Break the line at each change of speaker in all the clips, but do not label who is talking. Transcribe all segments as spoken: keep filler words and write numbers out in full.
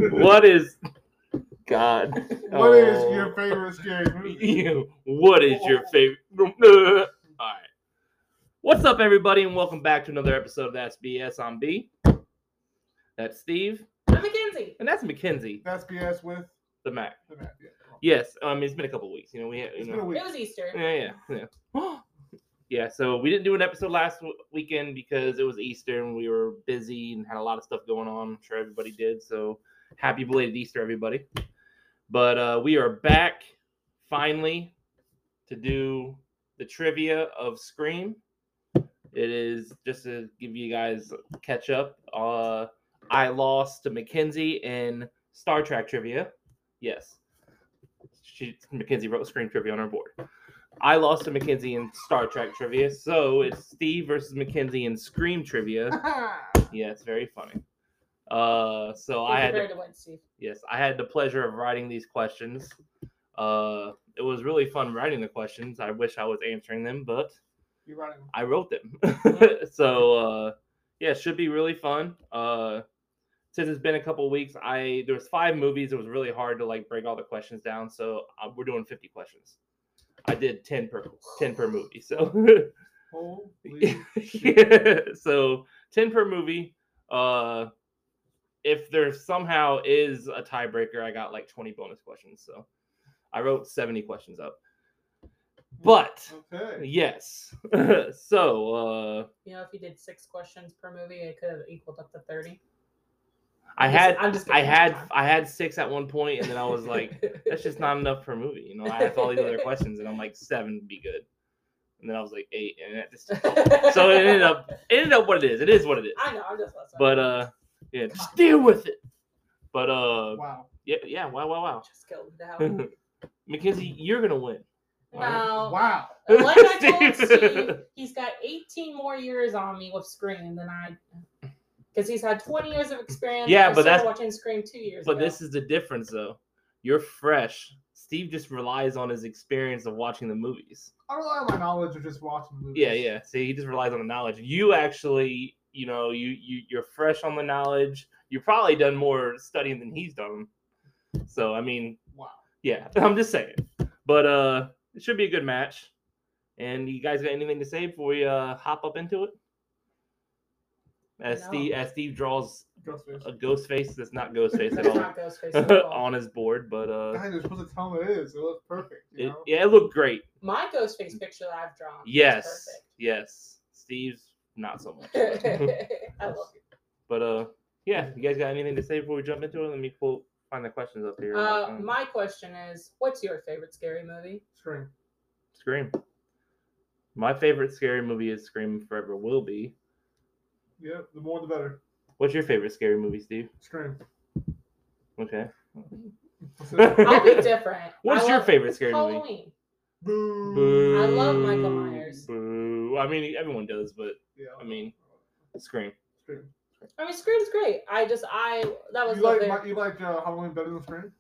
What is... God.
What
oh.
is your favorite scary movie?
What is your favorite... All right. What's up, everybody, and welcome back to another episode of That's B S. I'm B. That's Steve.
I'm Mackenzie.
And that's Mackenzie.
That's B S with
the Mac.
The Mac, yeah.
Yes, I mean, it's been a couple weeks. You know, we had, you
It's
know,
been a week.
It was Easter.
Yeah, yeah, yeah. Yeah, so we didn't do an episode last w- weekend because it was Easter and we were busy and had a lot of stuff going on. I'm sure everybody did. So happy belated Easter, everybody. But uh, we are back finally to do the trivia of Scream. It is just to give you guys a catch up. Uh, I lost to Mackenzie in Star Trek trivia. Yes. She, Mackenzie wrote Scream trivia on her board. I lost to Mackenzie in Star Trek trivia, so it's Steve versus Mackenzie in Scream trivia. Yeah, it's very funny. Uh, so I had
to win, Steve.
Yes, I had the pleasure of writing these questions. Uh, it was really fun writing the questions. I wish I was answering them, but
You're writing them.
I wrote them. so uh, yeah, it should be really fun. Uh, since it's been a couple of weeks, I there was five movies. It was really hard to like break all the questions down, so uh, we're doing fifty questions. I did ten per ten per movie. So
Holy
yeah, so ten per movie. Uh, if there somehow is a tiebreaker, I got like twenty bonus questions. So I wrote seventy questions up. But
okay.
yes, so uh,
you know, if you did six questions per movie, it could have equaled up to thirty.
I
I'm
had
just, I'm just
I had I had six at one point, and then I was like, that's just not enough per movie. You know, I asked all these other questions, and I'm like, seven would be good. And then I was like eight, and it just so it ended up it ended up what it is. It is what it is.
I know, I'm just listening.
But uh, yeah, just deal with it. But uh,
Wow.
yeah, yeah, wow, wow, wow.
Just killed it down.
Mackenzie, you're gonna win.
No.
Wow.
Like I told Steve, he's got eighteen more years on me with Scream than I. Because he's had twenty years of experience.
Yeah,
I
but that's
watching Scream two years
But
ago.
this is the difference, though. You're fresh. Steve just relies on his experience of watching the movies.
I rely on my knowledge of just watching movies.
Yeah, yeah. See, he just relies on the knowledge. You actually, you know, you you you're fresh on the knowledge. You've probably done more studying than he's done. So I mean,
wow.
Yeah, I'm just saying. But uh, it should be a good match. And you guys got anything to say before we uh hop up into it? As
No.
Steve as Steve draws
Ghostface.
a ghost face that's not ghost face at
It's
all
not Ghostface at all.
on his board, but uh,
Guys, you're supposed to tell him it is. It looks perfect. You
it,
know?
yeah, it looked great.
My Ghostface picture that I've drawn.
Yes, yes. Steve's not so much.
Is perfect. I love it.
But uh, yeah. You guys got anything to say before we jump into it? Let me quote find the questions up here.
Uh,
Um,
my question is, what's your favorite scary movie?
Scream.
Scream. My favorite scary movie is Scream Forever Will Be.
Yeah, the more the better.
What's your favorite scary movie, Steve?
Scream.
Okay.
I'll be different.
What's
I
your
love
favorite scary movie?
Halloween.
Boo.
Boo.
I love Michael Myers.
Boo. I mean, everyone does, but
Yeah.
I mean, Scream.
Scream.
I mean, Scream's great. I just, I, that was
You
the
like,
very-
my, you like uh, Halloween better than Scream?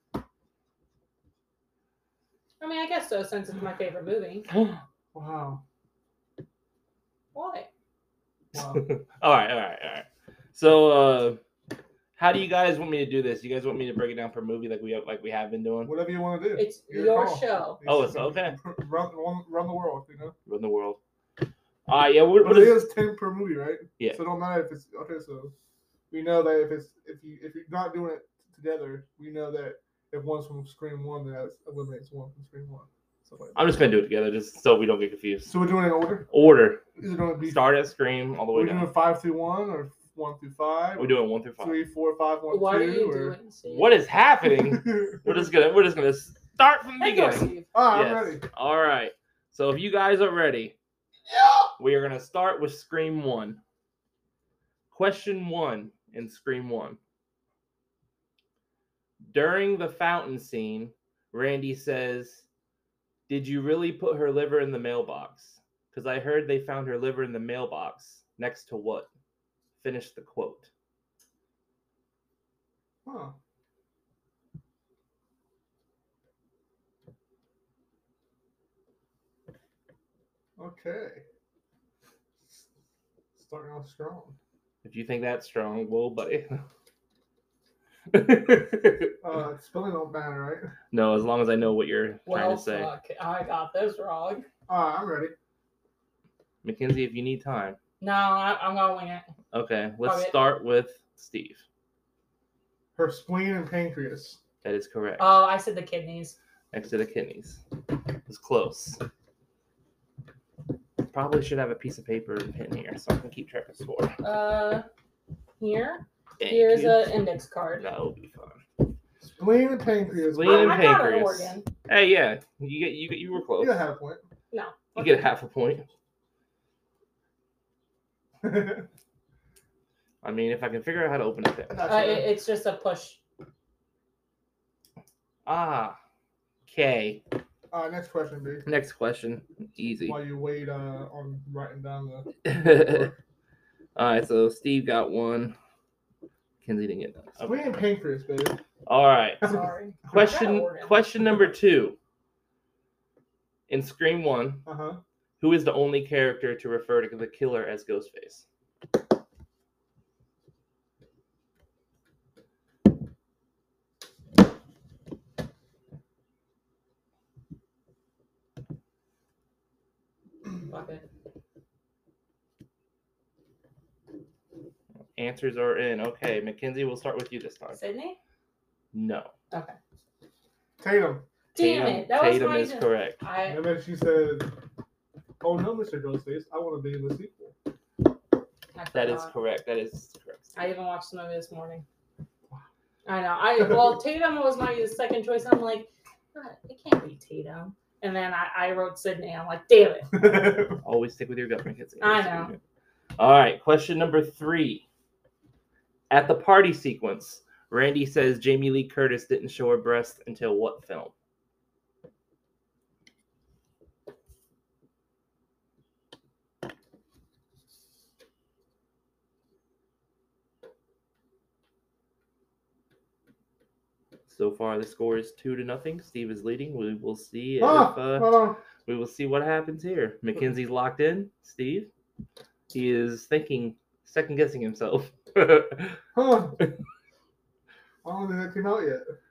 I mean, I guess so, since it's my favorite movie.
Wow.
Why?
Wow.
all right, all right, all right. So, uh, how do you guys want me to do this? You guys want me to break it down per movie like we have, like we have been doing?
Whatever you want to do.
It's
Your
your
call.
show.
Oh, it's okay.
Run, run, run the world, you know?
Run the world. All right, yeah. What,
But
what
it
is,
is ten per movie, right?
Yeah.
So it don't matter if it's okay. So we know that if it's if you if you're not doing it together, we know that if one's from Scream One, then that eliminates one from Scream One. So, like,
I'm just gonna do it together, just so we don't get confused.
so we're doing it in order.
Order.
Is it going to be?
Start at Scream all the way
We're
down.
doing five through one or one through five.
We're doing one through five.
three, four, five, one,
What are
two.
you
or...
doing, Steve?
What is happening? we're just gonna we're just gonna start from the
Hey, go,
beginning.
Steve.
Ah, I'm
Yes.
ready.
All right. So if you guys are ready, we are gonna start with Scream One. Question one in Scream One. During the fountain scene, Randy says, "Did you really put her liver in the mailbox? Because I heard they found her liver in the mailbox. Next to what?" Finish the quote.
Huh. Okay. Starting off strong.
If you think that's strong, well, buddy.
Uh, spelling don't matter, right?
No, as long as I know what you're trying
Well,
to say.
fuck. I got this wrong.
Uh, I'm ready.
Mackenzie, if you need time.
No, I, I'm going to wing it.
Okay, let's
Okay.
start with Steve.
Her spleen and pancreas.
That is correct.
Oh, I said the kidneys.
Next to the kidneys. It's close. Probably should have a piece of paper and pen here so I can keep track of score.
Uh, here.
Thank
Here's
you.
an index card.
That will be fun.
Spleen and pancreas.
Spleen
I,
and
I got an
pancreas.
organ.
Hey, yeah, you get you get you were close.
You got half a point.
No.
You get half a point. I mean, if I can figure out how to open it there.
Uh, it, it's just a push.
Ah, okay.
uh, next question, B.
Next question, easy.
While you wait uh, on writing down the.
All right, so Steve got one. Kenzie didn't get none.
Spleen
Okay.
and pancreas, baby.
All right.
Sorry. I got an
Question
organ.
question number two. In Scream One,
Uh huh.
who is the only character to refer to the killer as Ghostface?
Fuck it.
Answers are in. Okay, Mackenzie, we'll start with you this time.
Sydney?
No.
Okay.
Tatum.
Damn
Tatum,
it. That
Tatum
was
is
my
correct.
I,
And then she said, "Oh no, Mister Ghostface, I want to be in the sequel."
I
That is
forgot.
correct. That is correct.
I even watched the movie this morning. I know. I well, Tatum was my second choice. I'm like, "Uh, it can't be Tatum. And then I, I wrote Sydney. I'm like, damn it.
Always stick with your gut, Mackenzie.
I know.
All right, question number three. At the party sequence, Randy says Jamie Lee Curtis didn't show her breast until what film? So far, the score is two to nothing. Steve is leading. We will see if
Ah,
uh,
hold on.
we will see what happens here. Mackenzie's locked in. Steve, he is thinking, second guessing himself.
Huh. I don't think that came out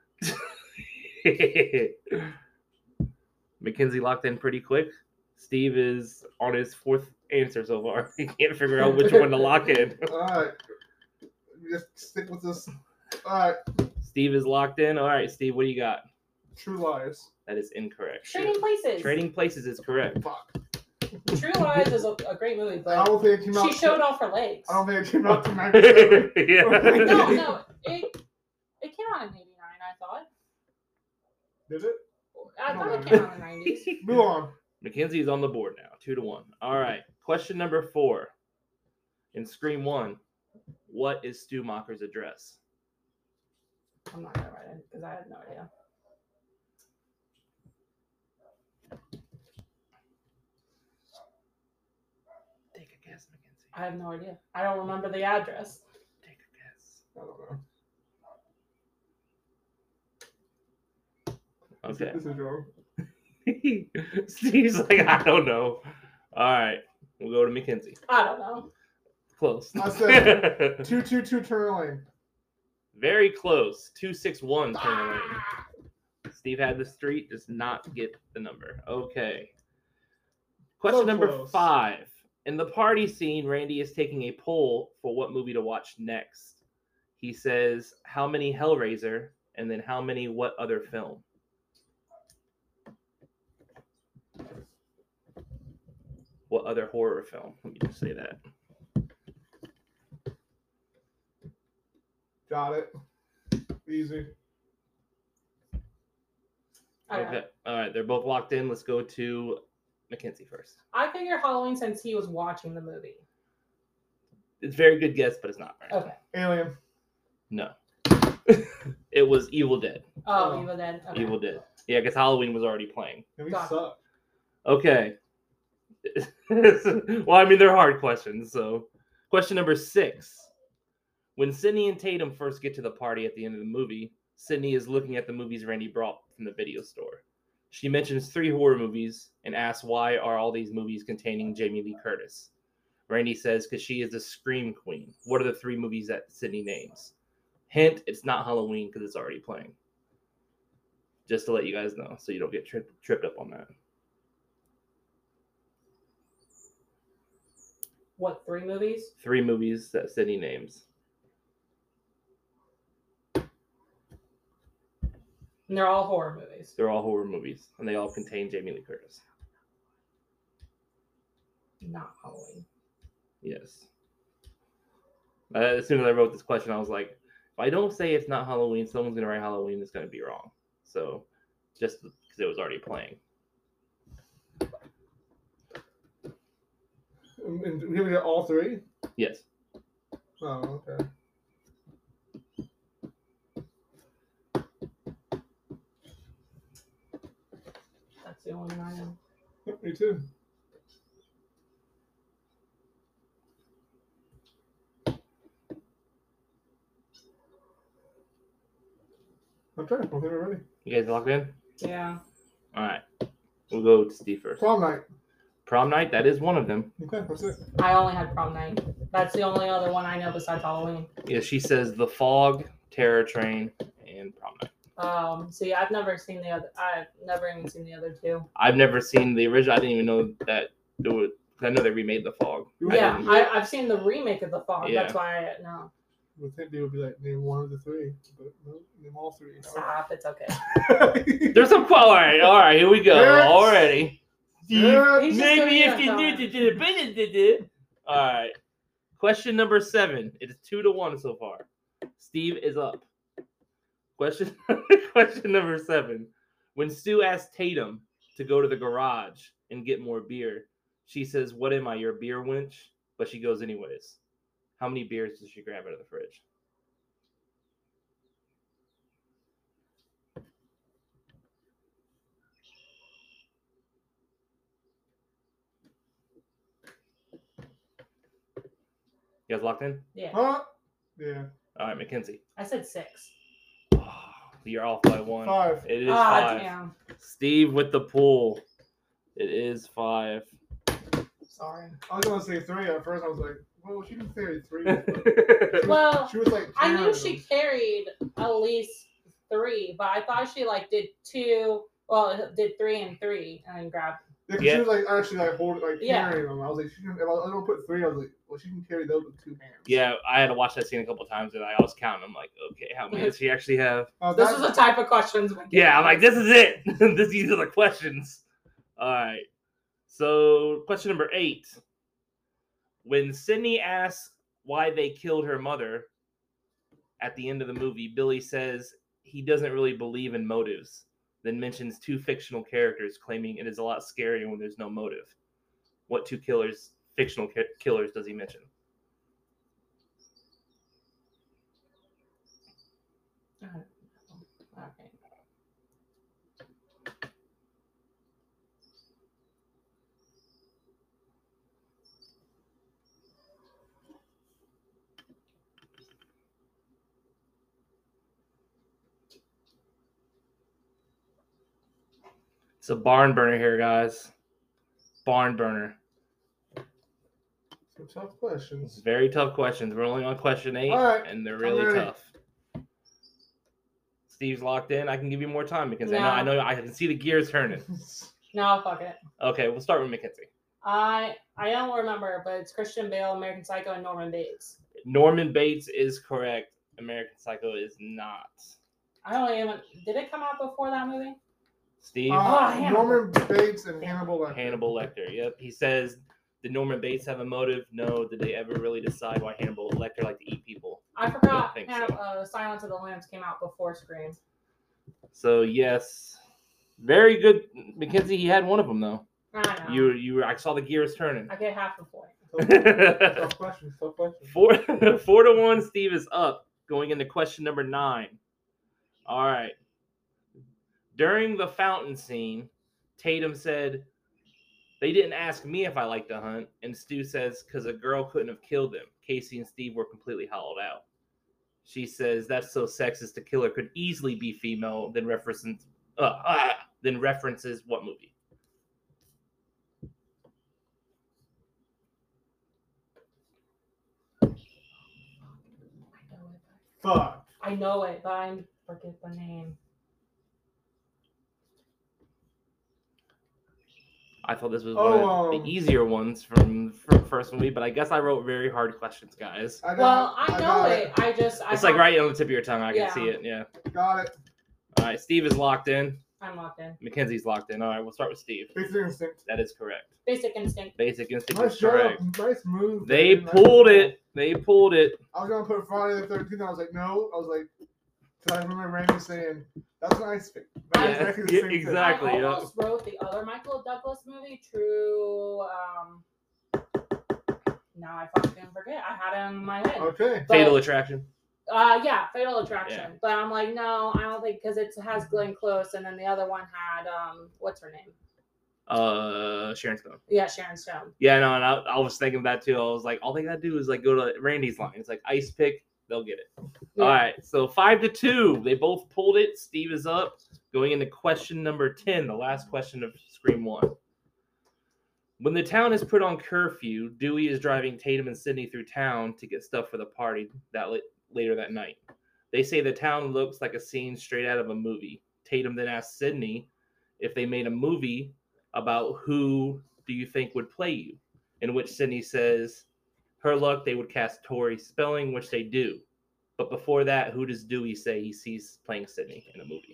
yet.
Mackenzie locked in pretty quick. Steve is on his fourth answer so far. He can't figure out which one to lock in.
All right. Just stick with this. All right.
Steve is locked in. All right, Steve, what do you got?
True Lies.
That is incorrect.
Trading Places.
Trading Places is correct.
Fuck.
True Lies is a, a great movie,
I
but
don't think it came out.
she showed off her legs.
I don't think it came out to ninety-seven.
Yeah.
No, no. It, it came out in eighty-nine, I thought.
Did it?
I
No,
thought
no.
it came out in the nineties.
Move on.
Mackenzie is on the board now, two to one. All right. Question number four. In Scream One, what is Stu Macher's address?
I'm not going to write it because I have no idea.
Take a guess, Mackenzie.
I have no idea. I don't remember the address.
Take a guess.
I don't know.
Okay.
This is wrong.
Steve's like, I don't know. All right. We'll go to Mackenzie.
I don't know.
Close.
I said two two two Turner Lane.
Very close. two six one Turner Lane.
Ah!
Steve had the street, does not get the number. Okay. Question
So
number
close.
five. In the party scene, Randy is taking a poll for what movie to watch next. He says, how many Hellraiser, and then how many what other film? What other horror film? Let me just say that.
Got it. Easy.
I,
Okay. All right. They're both locked in. Let's go to Mackenzie first.
I figure Halloween since he was watching the movie.
It's a very good guess, but it's not right.
Okay.
Alien.
No. It was Evil Dead.
Oh,
Oh.
Evil Dead. Okay.
Evil Dead. Yeah, because Halloween was already playing.
And we
Got it.
suck.
Okay. Well, I mean, they're hard questions. So, question number six. When Sydney and Tatum first get to the party at the end of the movie, Sydney is looking at the movies Randy brought from the video store. She mentions three horror movies and asks why are all these movies containing Jamie Lee Curtis. Randy says because she is the Scream Queen. What are the three movies that Sydney names? Hint, it's not Halloween because it's already playing. Just to let you guys know, so you don't get tri- tripped up on that.
What, three movies?
Three movies that Sydney names.
And they're all horror movies.
They're all horror movies, and they all contain Jamie Lee Curtis.
Not Halloween.
Yes. Uh, as soon as I wrote this question, I was like, if I don't say it's not Halloween, someone's going to write Halloween, it's going to be wrong. So, just because it was already playing.
And we get all three?
Yes.
Oh, okay.
That's the only one I know.
Yep, me too. I'm trying. I think we're ready.
You guys locked in?
Yeah.
All right. We'll go to Steve first.
Prom night.
Prom night, that is one of them.
Okay, that's it.
I only had prom night. That's the only other one I know besides Halloween.
Yeah, she says The Fog, Terror Train, and Prom night.
Um, see, I've never seen the other. I've never even seen the other two.
I've never seen the original. I didn't even know that it was. I know they remade The Fog. I
Yeah,
didn't-
I, I've seen the remake of The Fog.
Yeah.
That's why I know.
I would think they would be like, name one of the three, but no, name all three.
Stop. It's okay.
There's some qual. All right, all right, here we go.
Yes.
Already.
Yes.
He's just
Maybe
doing
if
that
you
time.
knew to do it. All right. Question number seven. It is two to one so far. Steve is up. Question question number seven. When Stu asks Tatum to go to the garage and get more beer, she says, "What am I, your beer wench?" But she goes anyways. How many beers does she grab out of the fridge? You guys locked in?
Yeah.
Huh? Yeah.
All right, Mackenzie.
I said six.
Oh, you're off by one.
Five.
It is
Ah,
five.
damn.
Steve with the pool. It is five.
Sorry.
I was gonna say three at first. I was like, well, she didn't say three.
Well,
She was like,
I knew
carrying
she
them.
carried at least three, but I thought she like did two. Well, did three and three, and then grabbed.
Yeah, 'cause
Yeah.
she was like actually like holding, like
Yeah.
carrying them. I was like, she can, if I was gonna put three, I was like, well, she can carry those with two hands.
Yeah, I had to watch that scene a couple times, and I was counting. I'm like, okay, how many does she actually have?
Uh,
This
that-
is the type of questions. We get.
Yeah, I'm like, this is it. this these are the questions. All right. So, question number eight. When Sydney asks why they killed her mother at the end of the movie, Billy says he doesn't really believe in motives, then mentions two fictional characters, claiming it is a lot scarier when there's no motive. What two killers, fictional ki- killers, does he mention?
Okay.
It's a barn burner here, guys. Barn burner.
Some tough
It's
questions.
very tough questions. We're only on question eight,
All right,
and they're
I'm
really
ready.
tough. Steve's locked in. I can give you more time because I know
No.
I know I can see the gears turning.
No, fuck it.
Okay, we'll start with Mackenzie.
I I don't remember, but it's Christian Bale, American Psycho, and Norman Bates.
Norman Bates is correct. American Psycho is not.
I don't even. Did it come out before that movie?
Steve,
Uh,
Hannibal.
Norman Bates and Hannibal Lecter.
Hannibal Lecter. Yep. He says, did Norman Bates have a motive? No. Did they ever really decide why Hannibal Lecter liked to eat people?
I forgot.
think
Hanna-
so.
uh, Silence of the Lambs came out before Scream.
So yes, very good, Mackenzie. He had one of them though.
I know.
You you were, I saw the gears turning.
I get half a point.
Tough, tough questions. Tough questions.
Four, four to one. Steve is up. Going into question number nine. All right. During the fountain scene, Tatum said, "They didn't ask me if I liked to hunt," and Stu says, "Because a girl couldn't have killed them. Casey and Steve were completely hollowed out." She says, "That's so sexist. The killer could easily be female." Then references, uh, ah, then references what movie?
Fuck.
I know it, but I forget the name.
I thought this was
Oh,
one of
um,
the easier ones from from first movie, but I guess I wrote very hard questions, guys.
I got,
Well, I know
got
it. I just I
It's like
have-
right on the tip of your tongue. I can
Yeah.
see it. Yeah.
Got it.
All right. Steve is locked in.
I'm locked in.
Mackenzie's locked in. All right. We'll start with Steve.
Basic instinct.
That is correct.
Basic Instinct.
Basic Instinct
Nice
is
job.
correct.
Nice move.
They
man. Nice
pulled
move.
it. They pulled it.
I was gonna put Friday the thirteenth. I was like, no. I was like, because I remember Randy saying, "That's an ice pick." That's
Yeah,
exactly the
yeah,
same thing.
exactly.
I
yeah.
almost wrote the other Michael Douglas movie, True. Um, now I fucking forget. I had it in my head.
Okay.
But-
Fatal Attraction.
Uh, yeah, Fatal Attraction.
Yeah.
But I'm like, no, I don't think because it has Glenn Close, and then the other one had um, what's her name?
Uh, Sharon Stone.
Yeah, Sharon Stone.
Yeah, no, and I, I was thinking that too. I was like, all they gotta do is like go to Randy's line. It's like ice pick, they'll get it.
Yeah.
All right, so five to two. They both pulled it. Steve is up. Going into question number ten, the last question of Scream One. When the town is put on curfew, Dewey is driving Tatum and Sydney through town to get stuff for the party that li- later that night. They say the town looks like a scene straight out of a movie. Tatum then asks Sydney if they made a movie about who do you think would play you, in which Sydney says, her luck, they would cast Tori Spelling, which they do. But before that, who does Dewey say he sees playing Sydney in a movie?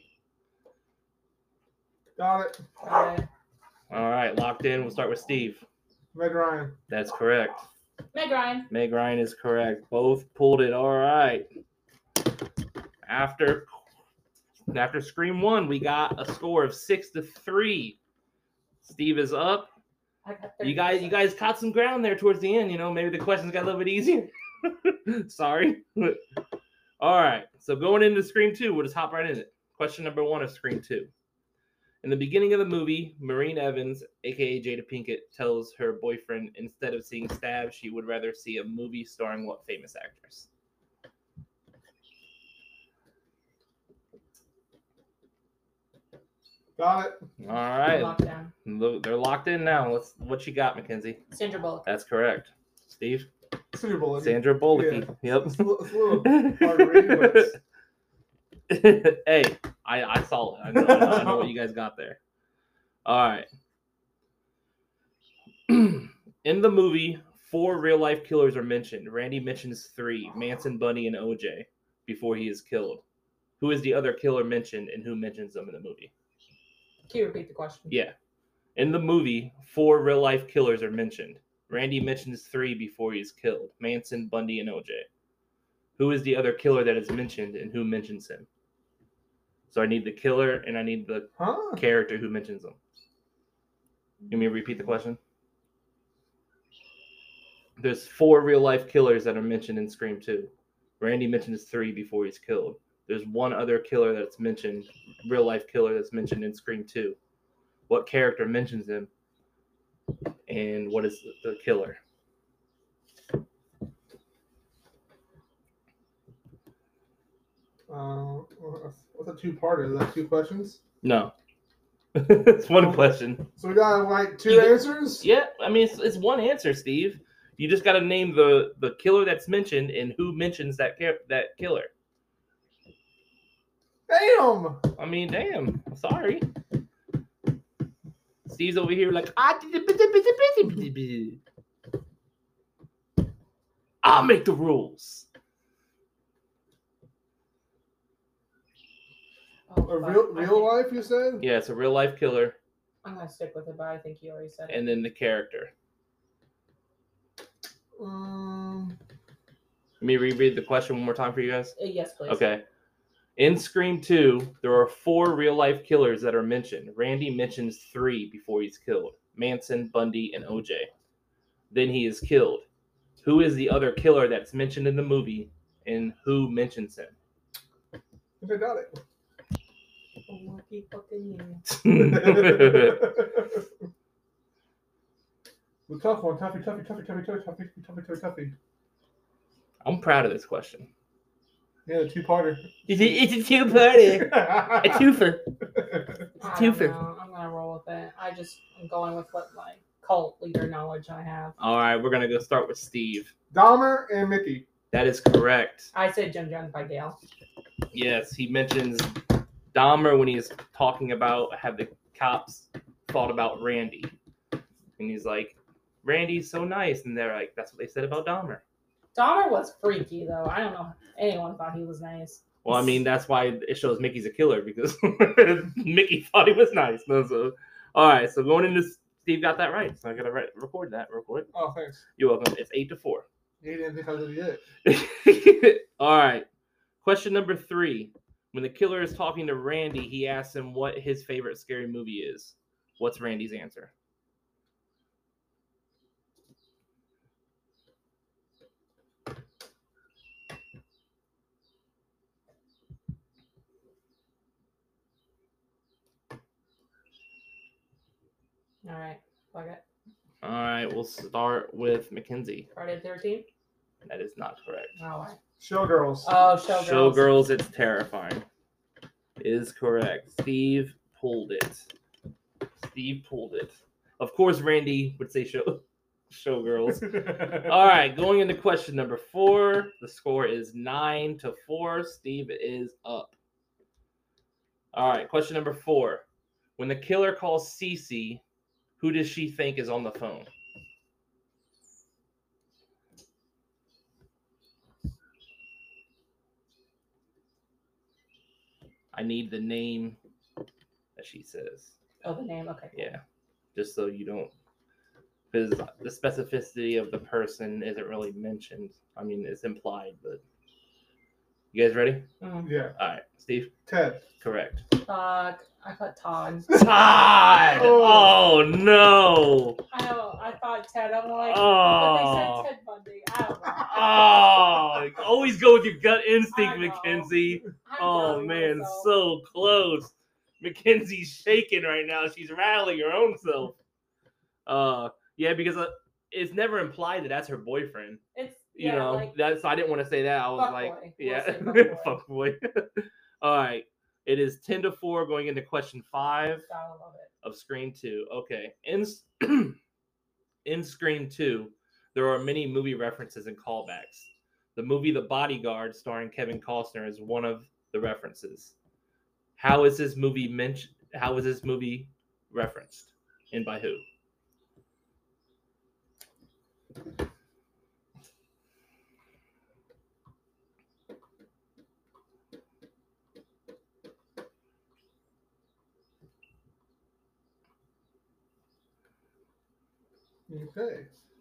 Got it.
Uh,
All right, locked in. We'll start with Steve.
Meg Ryan.
That's correct.
Meg Ryan.
Meg Ryan is correct. Both pulled it. All right. After after Scream One, we got a score of six to three. Steve is up.
I got
You guys, you guys caught some ground there towards the end. You know, maybe the questions got a little bit easier. Sorry. All right. So going into Scream Two, we'll just hop right in it. Question number one of Scream Two. In the beginning of the movie, Maureen Evans, aka Jada Pinkett, tells her boyfriend instead of seeing Stab, she would rather see a movie starring what famous actress?
Got it.
All right.
Lockdown.
Lo- They're locked in now. Let's. What you got, Mackenzie?
Sandra Bullock.
That's correct. Steve?
Super Bowl.
Sandra Bullock.
Yeah.
Yep.
It's a little, it's a little hard to read, but it's-
Hey, I, I saw it. I know, I know, I know what you guys got there. All right. In the movie, four real life killers are mentioned. Randy mentions three: Manson, Bunny, and O J. Before he is killed. Who is the other killer mentioned, and who mentions them in the movie?
Can you repeat the question?
Yeah. In the movie, four real life killers are mentioned. Randy mentions three before he's killed: Manson, Bundy, and O J. Who is the other killer that is mentioned, and who mentions him? So I need the killer, and I need the
huh?
character who mentions them. You mean repeat the question? There's four real life killers that are mentioned in Scream two. Randy mentions three before he's killed. There's one other killer that's mentioned, real life killer that's mentioned in Scream two. What character mentions him? And what is the, the killer?
Uh, what's a two-parter? Is that two questions?
No. It's one question.
So we got like two
You-
answers.
Yeah, I mean, it's, it's one answer, Steve. You just got to name the, the killer that's mentioned and who mentions that char- that killer.
Damn.
I mean, damn. Sorry. Steve's over here like, "Ah, I'll make the rules.
Oh,
A
fuck.
real
I
real
think-
life, you said?
Yeah, it's a real life killer,
I'm gonna stick with it, but I think you already said it.
and then the character.
Um,
Let me reread the question one more time for you guys.
Uh, yes, please.
Okay. In Scream two, there are four real life killers that are mentioned. Randy mentions three before he's killed: Manson, Bundy, and O J. Then he is killed. Who is the other killer that's mentioned in the movie, and who mentions him?
I think I got it.
Oh, lucky fucking you.
The tough one, toughy, toughy, toughy, toughy, toughy, toughy, toughy, toughy, toughy.
I'm proud of this question.
Yeah, the two-parter.
It's a, it's a two-parter. A twofer.
I
Two
don't
for-
know. I'm gonna roll with it. I just I'm going with what my cult leader knowledge I have.
All right, we're going to go start with Steve.
Dahmer and Mickey.
That is correct.
I said Jim Jones by Gail.
Yes, he mentions Dahmer when he's talking about have the cops thought about Randy. And he's like, Randy's so nice. And they're like, that's what they said about Dahmer.
Dahmer was freaky, though. I don't know. Anyone thought he was nice.
Well, I mean, that's why it shows Mickey's a killer, because Mickey thought he was nice. No, so, all right, so going into Steve got that right. So I got to re- record that real quick.
Oh, thanks.
You're welcome. It's eight to four.
He didn't think I was it.
All right. Question number three. When the killer is talking to Randy, he asks him what his favorite scary movie is. What's Randy's answer?
All right. Fuck it.
All right, we'll start with Mackenzie.
Friday the thirteenth?
That is not correct.
All right.
Showgirls.
Oh, Showgirls.
Showgirls, it's terrifying. Is correct. Steve pulled it. Steve pulled it. Of course, Randy would say show Showgirls. All right, going into question number four. The score is nine to four. Steve is up. All right, question number four. When the killer calls Cece, who does she think is on the phone? I need the name that she says.
Oh, the name. Okay. Cool.
Yeah, just so you don't, because the specificity of the person isn't really mentioned. I mean, it's implied, but you guys ready?
Mm.
Yeah.
All right, Steve.
Ted.
Correct.
Fuck. I thought Todd.
Todd.
Oh.
Oh no.
I know. I thought Ted. I'm like,
Oh.
but they said Ted Bundy. I don't know.
Oh, always go with your gut instinct,
I know.
Mackenzie.
I'm
Oh
doubting
man,
myself.
so close. Mackenzie's shaking right now. She's rattling her own self. Uh, yeah, because uh, it's never implied that that's her boyfriend.
It's
You
yeah,
know,
like,
that's I didn't want to say that. I was
Fuck
like,
boy. We'll
yeah,
say fuck boy.
fuck boy. All right, it is ten to four going into question five
gotta love it.
of Scream two. Okay, in in Scream two, there are many movie references and callbacks. The movie The Bodyguard, starring Kevin Costner, is one of the references. How is this movie mentioned? How is this movie referenced, and by who?
Okay.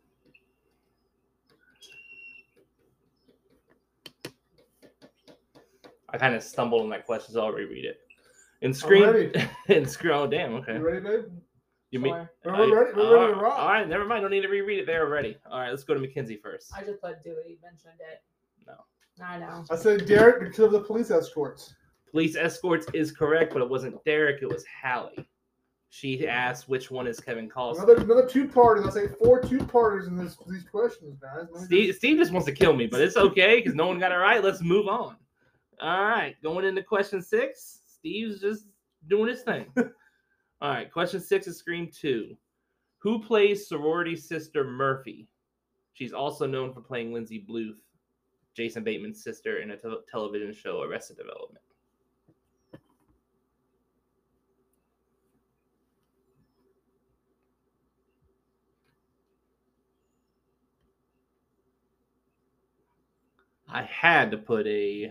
I kind of stumbled on that question, so I'll reread it. In Scream,
ready.
in Scream. Oh damn. Okay.
You ready, babe?
You mean?
Sure.
We're ready. We're
all
ready to
right,
rock.
all right, never mind. Don't need to reread it. They're ready. All right, let's go to Mackenzie first.
I just put Dewey. You mentioned it.
No.
I know.
I said Derek, the killer of the police escorts.
Police escorts is correct, but it wasn't Derek. It was Hallie. She asked which one is Kevin Costner.
Another another two parters. I say four two parters in this these questions, guys. Let me
Steve,
just-
Steve just wants to kill me, but it's okay because no one got it right. Let's move on. All right, going into question six. Steve's just doing his thing. All right, question six is Scream two. Who plays sorority sister Murphy? She's also known for playing Lindsay Bluth, Jason Bateman's sister, in a te- television show, Arrested Development. I had to put a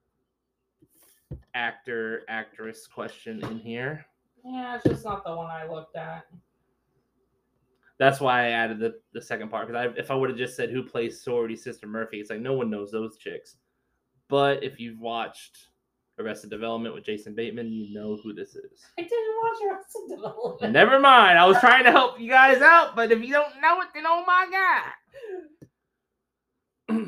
actor actress question in here.
Yeah, it's just not the one I looked at.
That's why I added the, the second part, because I, if I would have just said who plays sorority sister Murphy, it's like no one knows those chicks. But if you've watched Arrested Development with Jason Bateman, you know who this is.
I didn't watch Arrested Development.
Never mind. I was trying to help you guys out, but if you don't know it, then oh my god.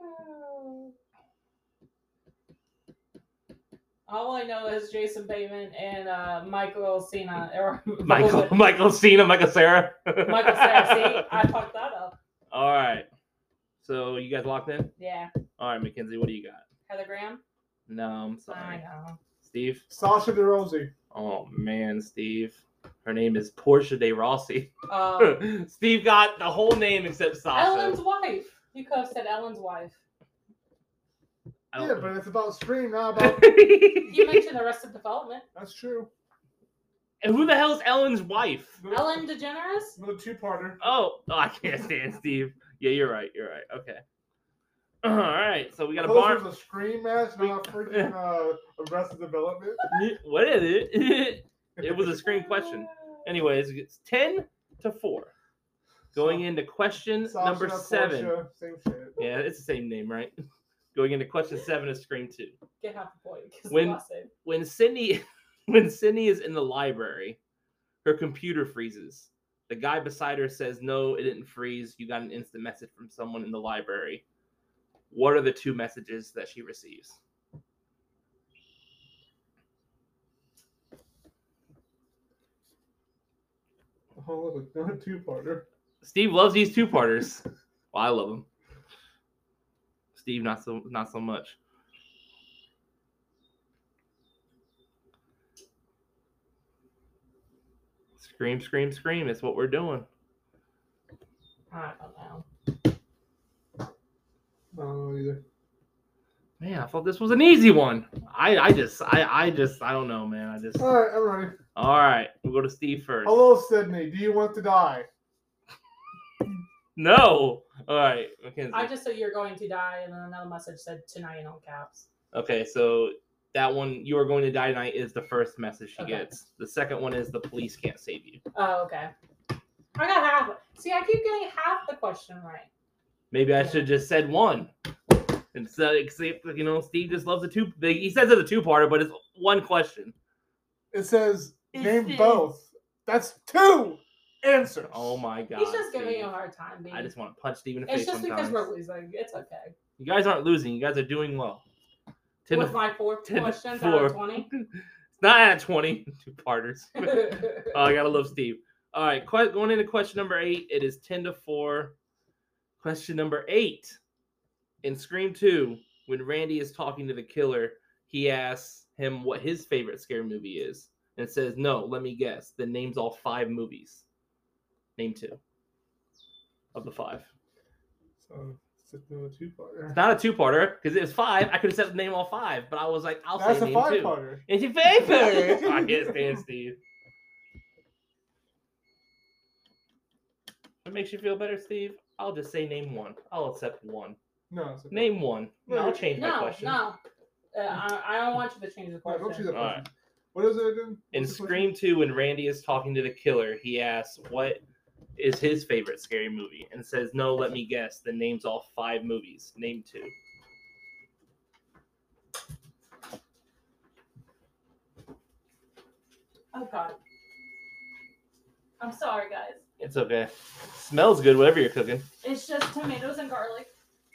All I know is Jason Bateman and uh, Michael Cena. Or
Michael Michael Cena, Michael Sarah.
Michael Cera. See, I fucked that up.
All right. So you guys locked in?
Yeah.
All right, Mackenzie, what do you got?
Heather Graham.
No, I'm
I
sorry.
know.
Steve?
Sasha DeRosie.
Oh man, Steve. Her name is Portia de Rossi.
Um,
Steve got the whole name except Sasha.
Ellen's wife. You could have said Ellen's wife.
I
Yeah,
don't.
but it's about Scream, not about.
You mentioned Arrested Development.
That's true.
And who the hell is Ellen's wife?
Ellen DeGeneres?
Another two-parter.
Oh, oh, I can't stand Steve. Yeah, you're right. You're right. Okay. All right. So we got a
Those
bar.
was a Scream match, not a freaking uh, Arrested Development.
What is it? It was a Scream question. Anyways, it's ten to four. Going into question
Sasha,
number seven.
Portia, same shit.
Yeah, it's the same name, right? Going into question seven of Scream two.
Get half a point. 'cause
When-
the last name.
When Sydney, when Sydney is in the library, her computer freezes. The guy beside her says, "No, it didn't freeze. You got an instant message from someone in the library." What are the two messages that she receives?
Oh, look, another two-parter.
Steve loves these two-parters. Well, I love them. Steve, not so, not so much. Scream, scream, scream. It's what we're doing.
I don't know.
I don't know either.
Man, I thought this was an easy one. I, I just, I, I just, I don't know, man. I just.
All right, I'm ready.
All right, we'll go to Steve first.
Hello, Sydney. Do you want to die?
No. All right, Mackenzie.
I just said you're going to die, and then another message said tonight in all caps.
Okay, so that one, "You are going to die tonight," is the first message she
Okay.
gets. The second one is "The police can't save you."
Oh, okay. I got half. See, I keep getting half the question right.
Maybe I should have just said one. Instead, except, you know, Steve just loves a two. He says it's a two-parter, but it's one question.
It says
It's
name
the-
both. That's two answers.
Oh my God!
He's just giving
Steve.
you a hard time, baby.
I just want to punch Steve in the
It's
face
just
sometimes.
because we're losing. It's okay.
You guys aren't losing. You guys are doing well. Ten
With
to,
my fourth
ten to
question out
four.
of twenty.
It's not at twenty. Two-parters. Oh, I gotta love Steve. All right, que- going into question number eight, it is ten to four. Question number eight. In Scream two, when Randy is talking to the killer, he asks him what his favorite scary movie is. And says, "No, let me guess." Then names all five movies. Name two of the five.
So it's just another two-parter.
It's not a two-parter, because it was five. I could have said name all five, but I was like, I'll
That's
say
a
name two.
five-parter.
It's your favorite. I can't stand Steve. What makes you feel better, Steve? I'll just say name one. I'll accept one.
No, it's okay.
Name one.
No,
I'll
you-
change my
no,
question.
no. Uh, I, I don't want you to change the
No,
question.
don't choose that
All
question. What is it again?
In
What's the
Scream two, when Randy is talking to the killer, he asks what is his favorite scary movie and says, "No, let me guess." Then names all five movies. Name two.
Oh God. I'm sorry, guys.
It's okay. Smells good, whatever you're cooking.
It's just tomatoes and garlic.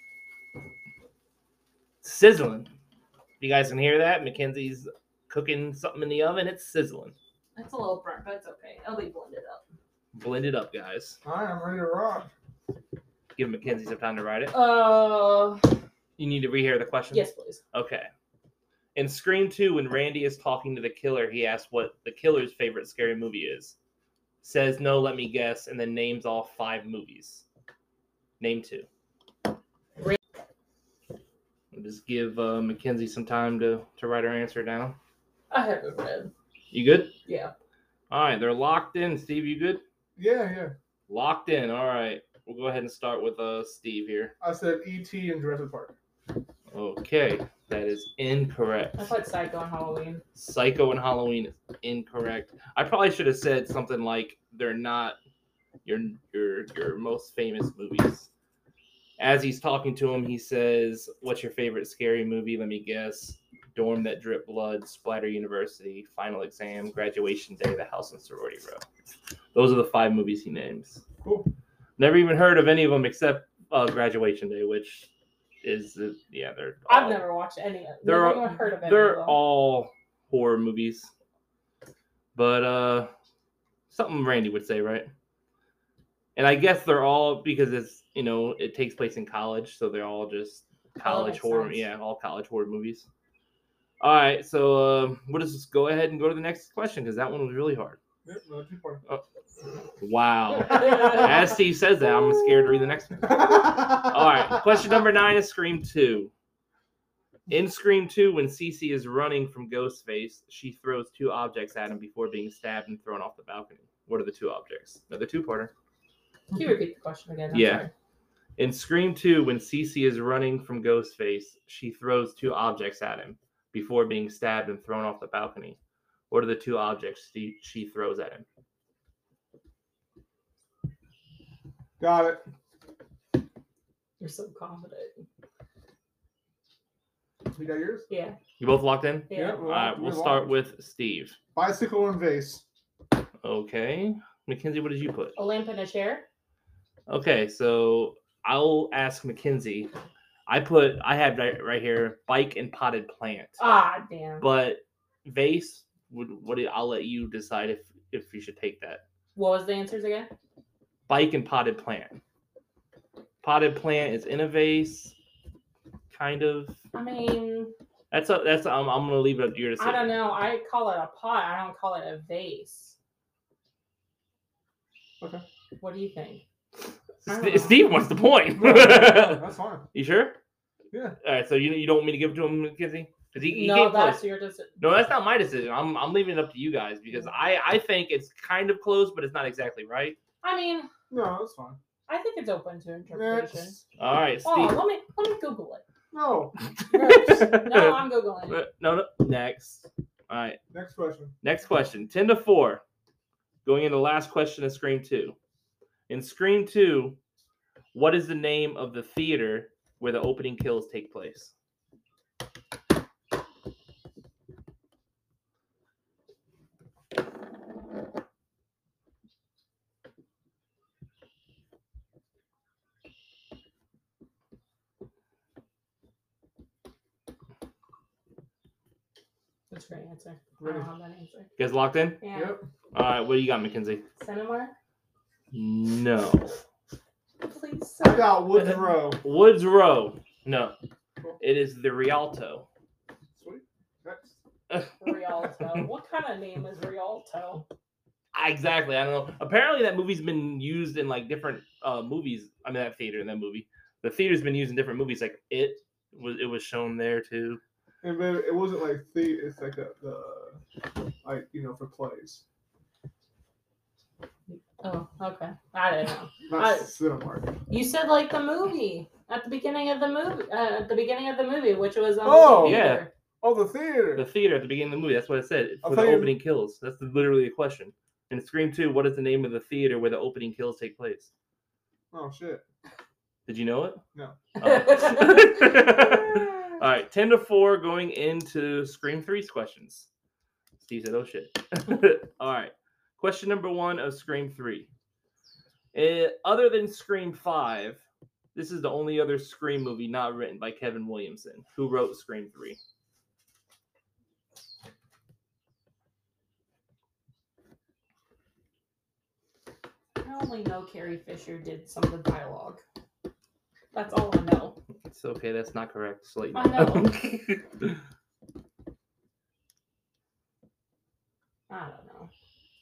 Sizzling. You guys can hear that? Mackenzie's cooking something in the oven. It's sizzling.
It's a little burnt, but it's okay. It'll be blended up.
Blend it up, guys.
All right, I'm ready to rock.
Give Mackenzie some time to write it.
Uh,
You need to rehear the question?
yes, please.
Okay. In Scream two, when Randy is talking to the killer, he asks what the killer's favorite scary movie is. Says, "No, let me guess," and then names all five movies. Name two.
Ra-
We'll just give uh, Mackenzie some time to, to write her answer down.
I have it read.
You good?
Yeah.
All right, they're locked in. Steve, you good?
Yeah, yeah.
Locked in. All right. We'll go ahead and start with uh, Steve here.
I said E T and Jurassic Park.
Okay, that is incorrect.
I played Psycho on Halloween.
Psycho and Halloween is incorrect. I probably should have said something like they're not your your your most famous movies. As he's talking to him, he says, "What's your favorite scary movie? Let me guess. Dorm That Dripped Blood, Splatter University, Final Exam, Graduation Day, The House on Sorority Row." Those are the five movies he names.
Cool.
Never even heard of any of them except uh, Graduation Day, which is uh, yeah, they're.
I've
all-
never watched any of them.
They're
Never even heard of any
they're
of them.
all horror movies, but uh, something Randy would say, right? And I guess they're all because it's you know it takes place in college, so they're all just college
makes
horror.
sense.
Yeah, all college horror movies. All right, so uh, we'll just go ahead and go to the next question because that one was really hard.
Yep, no, two part.
Wow. As Steve says that, I'm scared to read the next one. All right, question number nine is Scream two. In Scream two, when Cece is running from Ghostface, she throws two objects at him before being stabbed and thrown off the balcony. What are the two objects? Another two-parter.
Can you repeat the question again? I'm
Yeah.
sorry.
In Scream two, when Cece is running from Ghostface, she throws two objects at him before being stabbed and thrown off the balcony. What are the two objects she, she throws at him?
Got it.
You're so confident.
You got yours?
Yeah.
You both locked in?
Yeah.
we're
All right,
locked-
we'll
we're
start
locked.
with Steve.
Bicycle and vase.
Okay. Mackenzie, what did you put?
A lamp in a chair.
Okay, so I'll ask Mackenzie. I put, I have right, right here, bike and potted plant.
Ah, damn.
But vase, would what? do- I'll let you decide if if you should take that.
What was the answers again?
Bike and potted plant. Potted plant is in a vase, kind of.
I mean,
That's a, that's. I'm, I'm gonna leave it up to your decision.
I don't know. I call it a pot. I don't call it a vase.
Okay.
What do you think? I don't
St-
know.
Steve wants the point.
No, no, that's fine.
You sure?
Yeah.
All right. So you you don't want me to give it to him, Mackenzie? Because he, he
no,
came
that's
close.
your decision.
No, that's not my decision. I'm I'm leaving it up to you guys because I I think it's kind of close, but it's not exactly right.
I mean,
No, that's fine.
I think it's open to interpretation.
Next.
All right,
Oh,
Steve.
let me let me Google it.
No.
No, I'm googling it.
no, no. Next. All right.
Next question.
Next question. Ten to four. Going into the last question of Scream two. In Scream two, what is the name of the theater where the opening kills take place?
That's a great answer. I
Ready.
don't have that answer.
You guys locked in?
Yeah.
Yep.
All right. What do you got, Mackenzie?
Cinema?
No.
Please.
I got Woods Row.
Woods Row. No.
Cool.
It is the Rialto.
Sweet. Next.
Rialto. What kind of name is Rialto?
Exactly. I don't know. Apparently, that movie's been used in like different uh, movies. I mean, that theater in that movie. The theater's been used in different movies. Like it was, it was shown there too.
And then it wasn't like the. It's like a the like you know for plays,
Oh, okay. I didn't know.
not
I-
Cinemark.
You said like the movie at the beginning of the movie. Uh, at the beginning of the movie, which was um,
Oh,
yeah.
Oh, the theater.
The theater at the beginning of the movie. That's what it said
I'll
for the
tell you-
opening kills. That's literally the question. In Scream two, what is the name of the theater where the opening kills take place?
Oh shit.
Did you know it?
No.
Oh. All right, ten to four going into Scream three's questions. Steve said, oh shit. All right, question number one of Scream three. Eh, other than Scream five, this is the only other Scream movie not written by Kevin Williamson, who wrote Scream three.
I only know Carrie Fisher did some of the dialogue. That's all I know.
It's okay, that's not correct. Just to let you
I
know.
I don't know.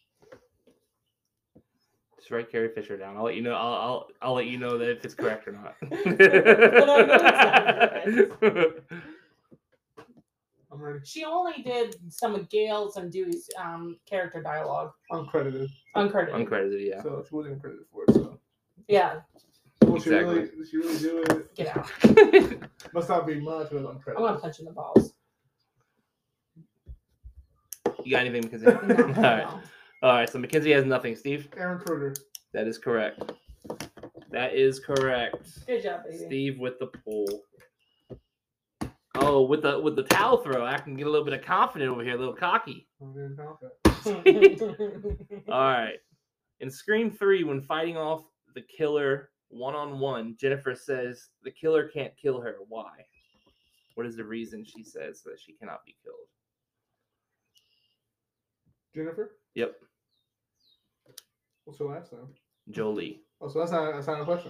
Just write Carrie Fisher down. I'll let you know. I'll I'll, I'll let you know that if it's correct or not.
But I know it's not
I'm ready.
She only did some of Gail's and Dewey's um, character dialogue.
Uncredited.
Uncredited.
Uncredited, yeah.
So she wasn't credited for it. So.
Yeah,
Will she really?
Exactly.
Did she really do it?
get out.
Must not be much, but
I'm gonna
uncredited.
punch in the balls.
You got anything, Mackenzie?
No,
All right.
no.
All right. So Mackenzie has nothing. Steve,
Aaron Kruger.
that is correct. That is correct.
Good job, baby.
Steve with the pull. Oh, with the with the towel throw, I can get a little bit of confident over here, a little cocky.
I'm very confident.
All right. In Scream three, when fighting off the killer one on one, Jennifer says the killer can't kill her. Why? What is the reason she says that she cannot be killed?
Jennifer.
Yep,
What's her last name?
Jolie.
Oh, so that's not that's not a question.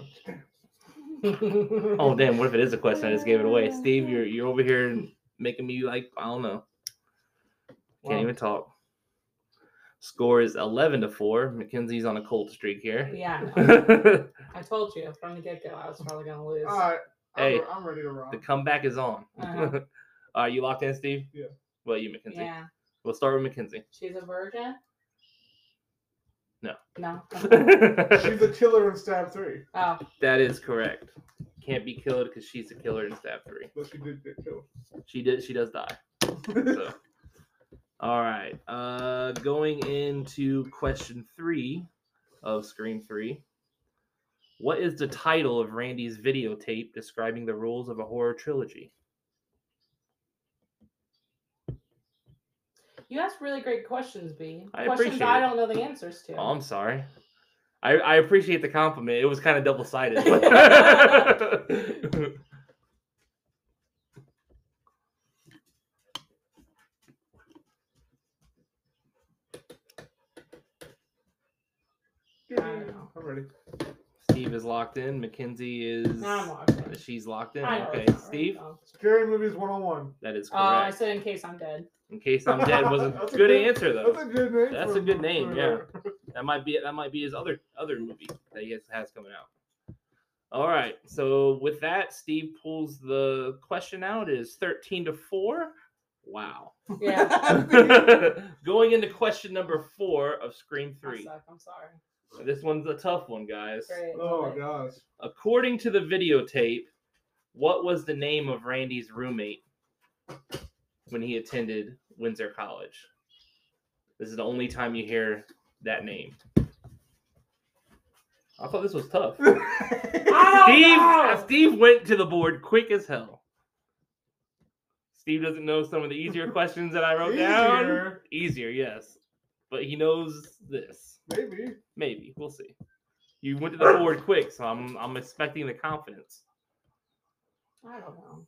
Oh damn! What if it is a question? I just gave it away. Steve, you're you're over here making me like I don't know. Can't
Wow.
even talk. Score is eleven to four. Mackenzie's on a cold streak here.
Yeah, I know. I told you from the get go I was probably gonna lose.
All right. I'm,
Hey,
I'm ready to rock.
The comeback is on.
Uh-huh.
All right, you locked in, Steve?
Yeah.
Well, you, Mackenzie.
Yeah.
We'll start with Mackenzie.
She's a virgin?
No.
No.
She's a killer in Stab three,
Oh.
That is correct. Can't be killed because she's a killer in Stab three.
but she did get killed.
She did. She does die. So. All right. Uh, going into question three of Scream three. What is the title of Randy's videotape describing the rules of a horror trilogy?
You ask really great questions, B.
I
questions
appreciate
I
it.
don't know the answers to.
Oh, I'm sorry. I, I appreciate the compliment. It was kind of double sided.
I don't know.
I'm ready.
Steve is locked in. Mackenzie is.
Now I'm locked in.
She's locked in.
I know
Okay,
it's not right,
Steve.
though.
Scary movies one oh one.
That is
Oh, I
correct.
said in case I'm dead.
In case I'm dead was a
That's a
good
good-
answer though.
That's a good name.
That's
for
a good name,
for-
yeah. That might be that might be his other other movie that he has, has coming out. All right. So with that, Steve pulls the question out. It is thirteen to four. Wow.
Yeah.
Going into question number four of Scream
I
three.
suck. I'm sorry.
This one's a tough one, guys.
Great.
Oh
love
my
it.
gosh.
According to the videotape, what was the name of Randy's roommate when he attended Windsor College? This is the only time you hear that name. I thought this was tough.
I don't
Steve,
know.
Steve went to the board quick as hell. Steve doesn't know some of the easier questions that I wrote down.
Easier.
Easier, yes. But he knows this.
Maybe.
Maybe. We'll see. You went to the board quick, so I'm I'm expecting the confidence.
I don't know.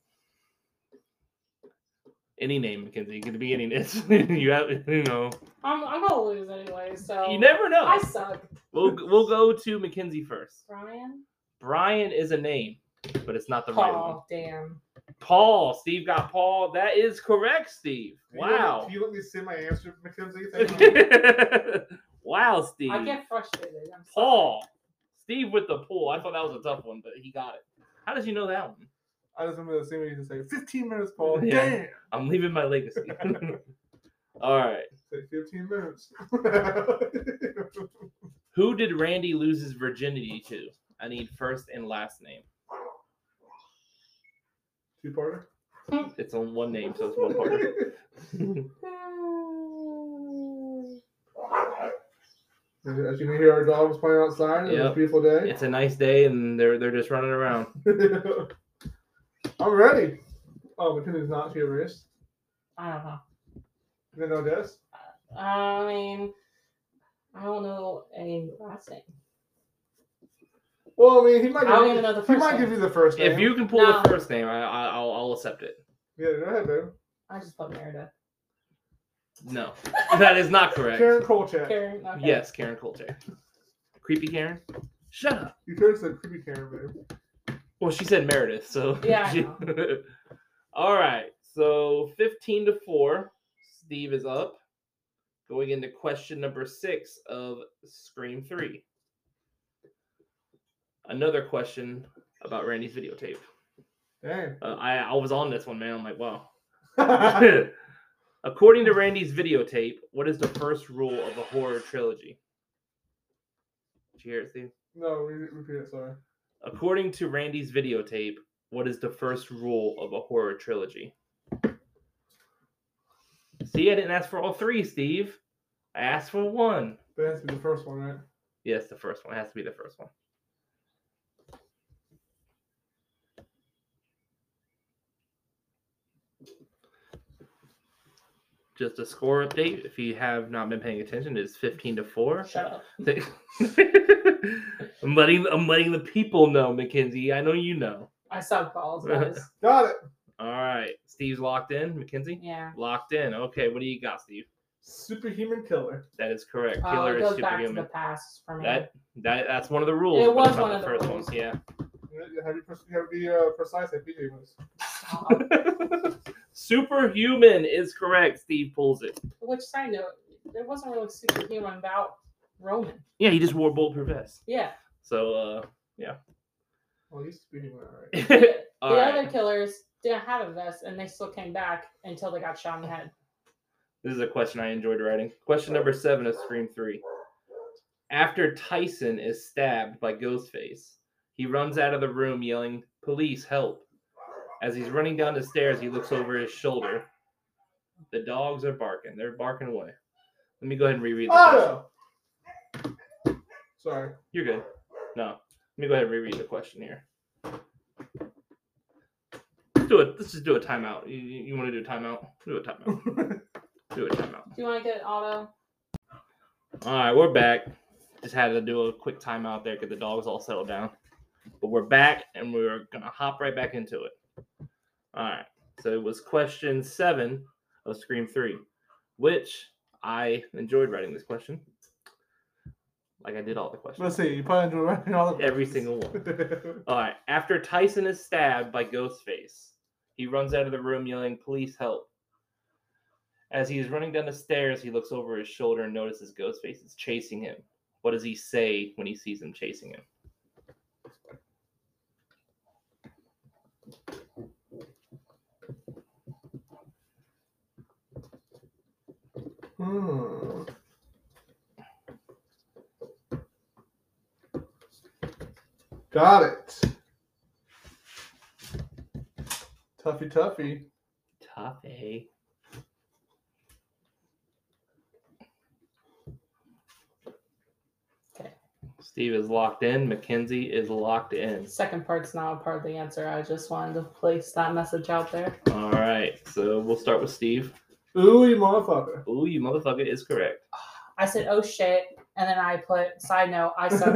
Any name, Mackenzie. It could be any name. You have, you know.
I'm, I'm gonna lose anyway, so
You never know.
I suck.
We'll we'll go to Mackenzie first.
Brian?
Brian is a name, but it's not the right one.
Paul, damn.
Paul. Steve got Paul. That is correct, Steve.
Can you let me-
Wow.
Can you let me see my answer, Mackenzie? Thank you.
Wow, Steve.
I get frustrated. I'm sorry.
Paul. Steve with the pull. I thought that was a tough one, but he got it. How did you know that one?
I just remember the same way you say fifteen minutes, Paul.
Yeah.
Damn.
I'm leaving my legacy. All right.
Say fifteen minutes.
Who did Randy lose his virginity to? I need first and last name.
Two parter.
It's on one name, so it's one part.
As you can hear, our dogs playing outside. It's a
Yep.
beautiful day.
It's a nice day, and they're they're just running around.
I'm ready. Oh, Mackenzie's not. She erased.
I don't know.
You know this?
I mean, I don't know a last name.
Well, I mean, he might.
I don't
give
even
you-
know the
He
first
might
name.
give you the first name.
If you can pull
No.
the first name, I, I I'll I'll accept it.
Yeah, go ahead, dude.
I just put Meredith.
No, that is not correct.
Karen Kolchak.
Karen. Okay.
Yes, Karen Coulter. Creepy Karen. Shut up.
You could have said creepy Karen, babe.
Well, she said Meredith, so
Yeah, I
she- All right, so fifteen to four. Steve is up. Going into question number six of Scream three. Another question about Randy's videotape.
Damn.
Uh, I I was on this one, man. I'm like, wow. According to Randy's videotape, what is the first rule of a horror trilogy? Did you hear it, Steve?
No, re- repeat it. Sorry.
According to Randy's videotape, what is the first rule of a horror trilogy? See, I didn't ask for all three, Steve. I asked for one.
That has to be the first one, right?
Yes, the first one. It has to be the first one. Just a score update. If you have not been paying attention, it's fifteen to four.
Shut up.
I'm letting I'm letting the people know, Mackenzie. I know you know.
I suck balls, guys.
Got it.
All right. Steve's locked in. Mackenzie?
Yeah.
Locked in. Okay, what do you got, Steve?
Superhuman killer.
That is correct.
Oh,
Killer
it
is
goes back to the
superhuman.
past for me.
That that that's one of the rules.
It
but
was
it's not
one of the
first
rules.
ones, yeah.
You have to be, you have to be uh, precise at P J was.
Stop.
Superhuman is correct. Steve pulls it.
Which side note, there wasn't really superhuman about Roman.
Yeah, he just wore a bulletproof vest.
Yeah.
So uh
Well, he's superhuman, all right.
The,
all
the
right.
other killers didn't have a vest, and they still came back until they got shot in the head.
This is a question I enjoyed writing. Question number seven of Scream three. After Tyson is stabbed by Ghostface, he runs out of the room yelling, "Police, help." As he's running down the stairs, he looks over his shoulder. The dogs are barking. They're barking away. Let me go ahead and reread the question.
Oh! Sorry.
You're good. No. Let me go ahead and reread the question here. Let's do it. Let's just do a timeout. You, you, you want to do a timeout? Do a timeout. Do a timeout.
Do you want to get auto?
All right, we're back. Just had to do a quick timeout there because the dogs all settled down. But we're back, and we're going to hop right back into it. All right. So it was question seven of Scream three, which I enjoyed writing this question. Like I did all the questions.
Let's see. You probably enjoy writing all of
Every single one. All right. After Tyson is stabbed by Ghostface, he runs out of the room yelling, "Police, help." As he is running down the stairs, he looks over his shoulder and notices Ghostface is chasing him. What does he say when he sees him chasing him?
Hmm. Got it. Tuffy, tuffy.
Tough,
Okay.
Steve is locked in. Mackenzie is locked in.
Second part's not a part of the answer. I just wanted to place that message out there.
All right. So we'll start with Steve.
Ooh, you motherfucker.
Ooh, you motherfucker is correct.
I said, "Oh shit," and then I put side note. I said,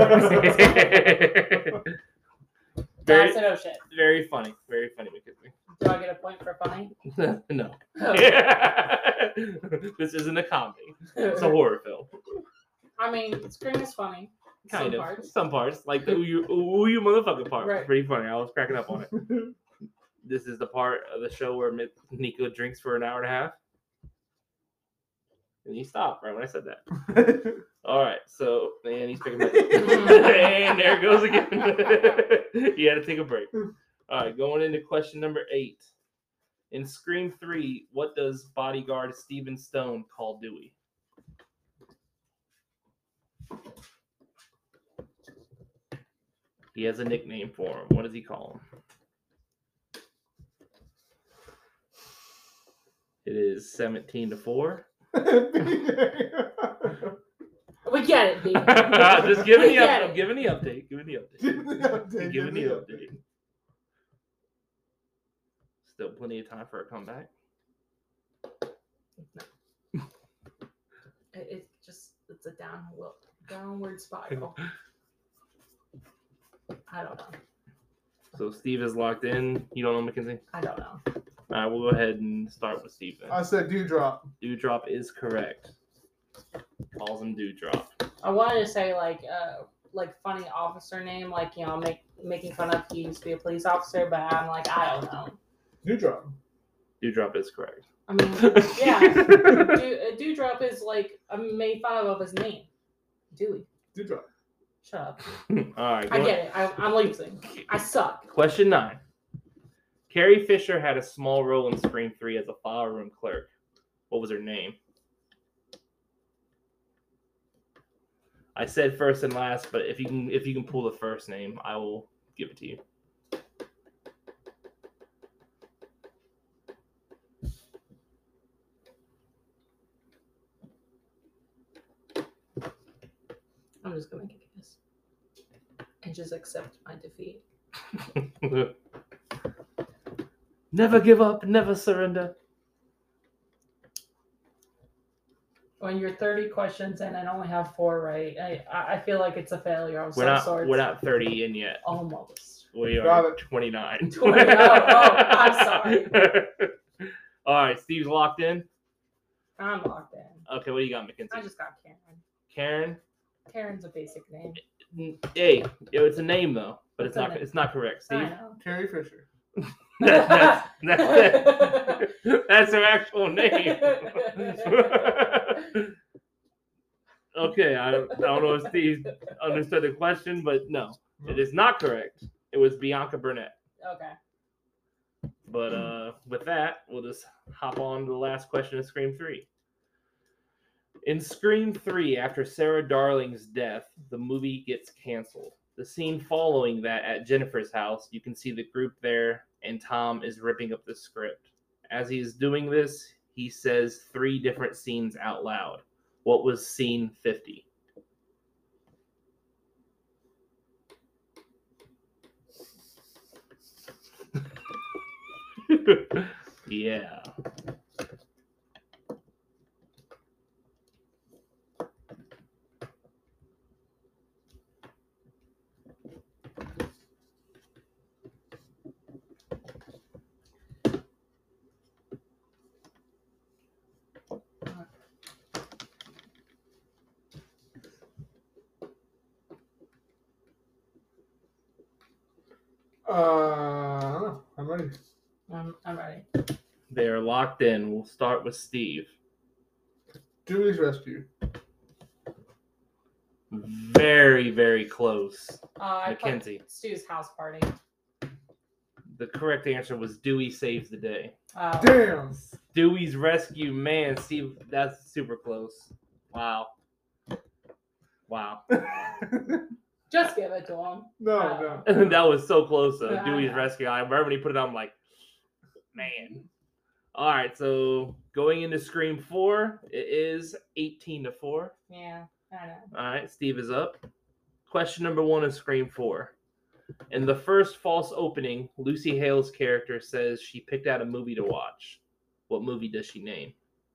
very,
I said, "Oh shit."
very funny. Very funny, Mackenzie.
Do I get a point for funny?
No.
Oh.
This isn't a comedy. It's a horror film.
I mean, Scream is funny.
Kind
Some
of.
parts.
Some parts. Like the ooh you, ooh, you motherfucker part.
Right.
Pretty funny. I was cracking up on it. This is the part of the show where Nico drinks for an hour and a half. And he stopped right when I said that. All right. So, and he's picking up. And there it goes again. He had to take a break. All right. Going into question number eight. In Scream three, what does bodyguard Steven Stone call Dewey? He has a nickname for him. What does he call him? It is seventeen to four.
We get it, B.
Just giving
We
the
get
update.
it.
Giving the update. Giving the update.
Give me the update.
Giving the update. Still plenty of time for a comeback.
It- It's just it's a downward downward spiral. I don't know.
So Steve is locked in. You don't know, Mackenzie?
I don't know.
All right, we'll go ahead and start with Steve then.
I said dewdrop.
Dewdrop is correct. Calls him Dewdrop.
I wanted to say like uh like funny officer name, like you know, make making fun of he used to be a police officer, but I'm like I don't know.
Dewdrop.
Dewdrop is correct.
I mean, yeah, Dew, uh, Dewdrop is like I made fun of his name, Dewey.
Dewdrop.
Shut up.
All right.
I
go-
get it. I, I'm losing. I suck.
Question nine. Carrie Fisher had a small role in Scream three as a file room clerk. What was her name? I said first and last, but if you can if you can pull the first name, I will give it to you.
I'm just gonna make a guess and just accept my defeat.
Never give up, never surrender.
When you're thirty questions in and only have four right, I I I feel like it's a failure of
We're
some
not
sort.
we're not thirty in yet.
Almost.
We
Got
are
it.
twenty-nine.
twenty, oh, oh, I'm sorry.
All right, Steve's locked in.
I'm locked in.
Okay, what do you got, Mackenzie?
I just got Karen.
Karen.
Karen's a basic name.
Hey, it's a name though, but it's
It's a
not.
name.
It's not correct,
I
Steve.
know.
Carrie Fisher.
That- that's that's it. That's her actual name. Okay, I don't, I don't know if Steve understood the question, but no, it is not correct. It was Bianca Burnett.
Okay.
But uh, with that, we'll just hop on to the last question of Scream three. In Scream three, after Sarah Darling's death, the movie gets canceled. The scene following that at Jennifer's house, you can see the group there, and Tom is ripping up the script. As he's doing this, he says three different scenes out loud. What was scene fifty? Yeah.
Uh, I don't know. I'm ready.
Um, I'm ready.
They're locked in. We'll start with Steve.
Dewey's Rescue.
Very, very close.
Uh, I
Mackenzie.
put Stu's house party.
The correct answer was Dewey Saves the Day.
Uh,
Damn.
Dewey's Rescue, man, Steve, that's super close. Wow. Wow.
Just give it to him.
no,
Uh,
no.
That was so close, though.
Yeah,
Dewey's
yeah.
Rescue. I remember when he put it on, I'm like, man. All right, so going into Scream four, it is eighteen to four.
Yeah, I know.
All right, Steve is up. Question number one of Scream four. In the first false opening, Lucy Hale's character says she picked out a movie to watch. What movie does she name?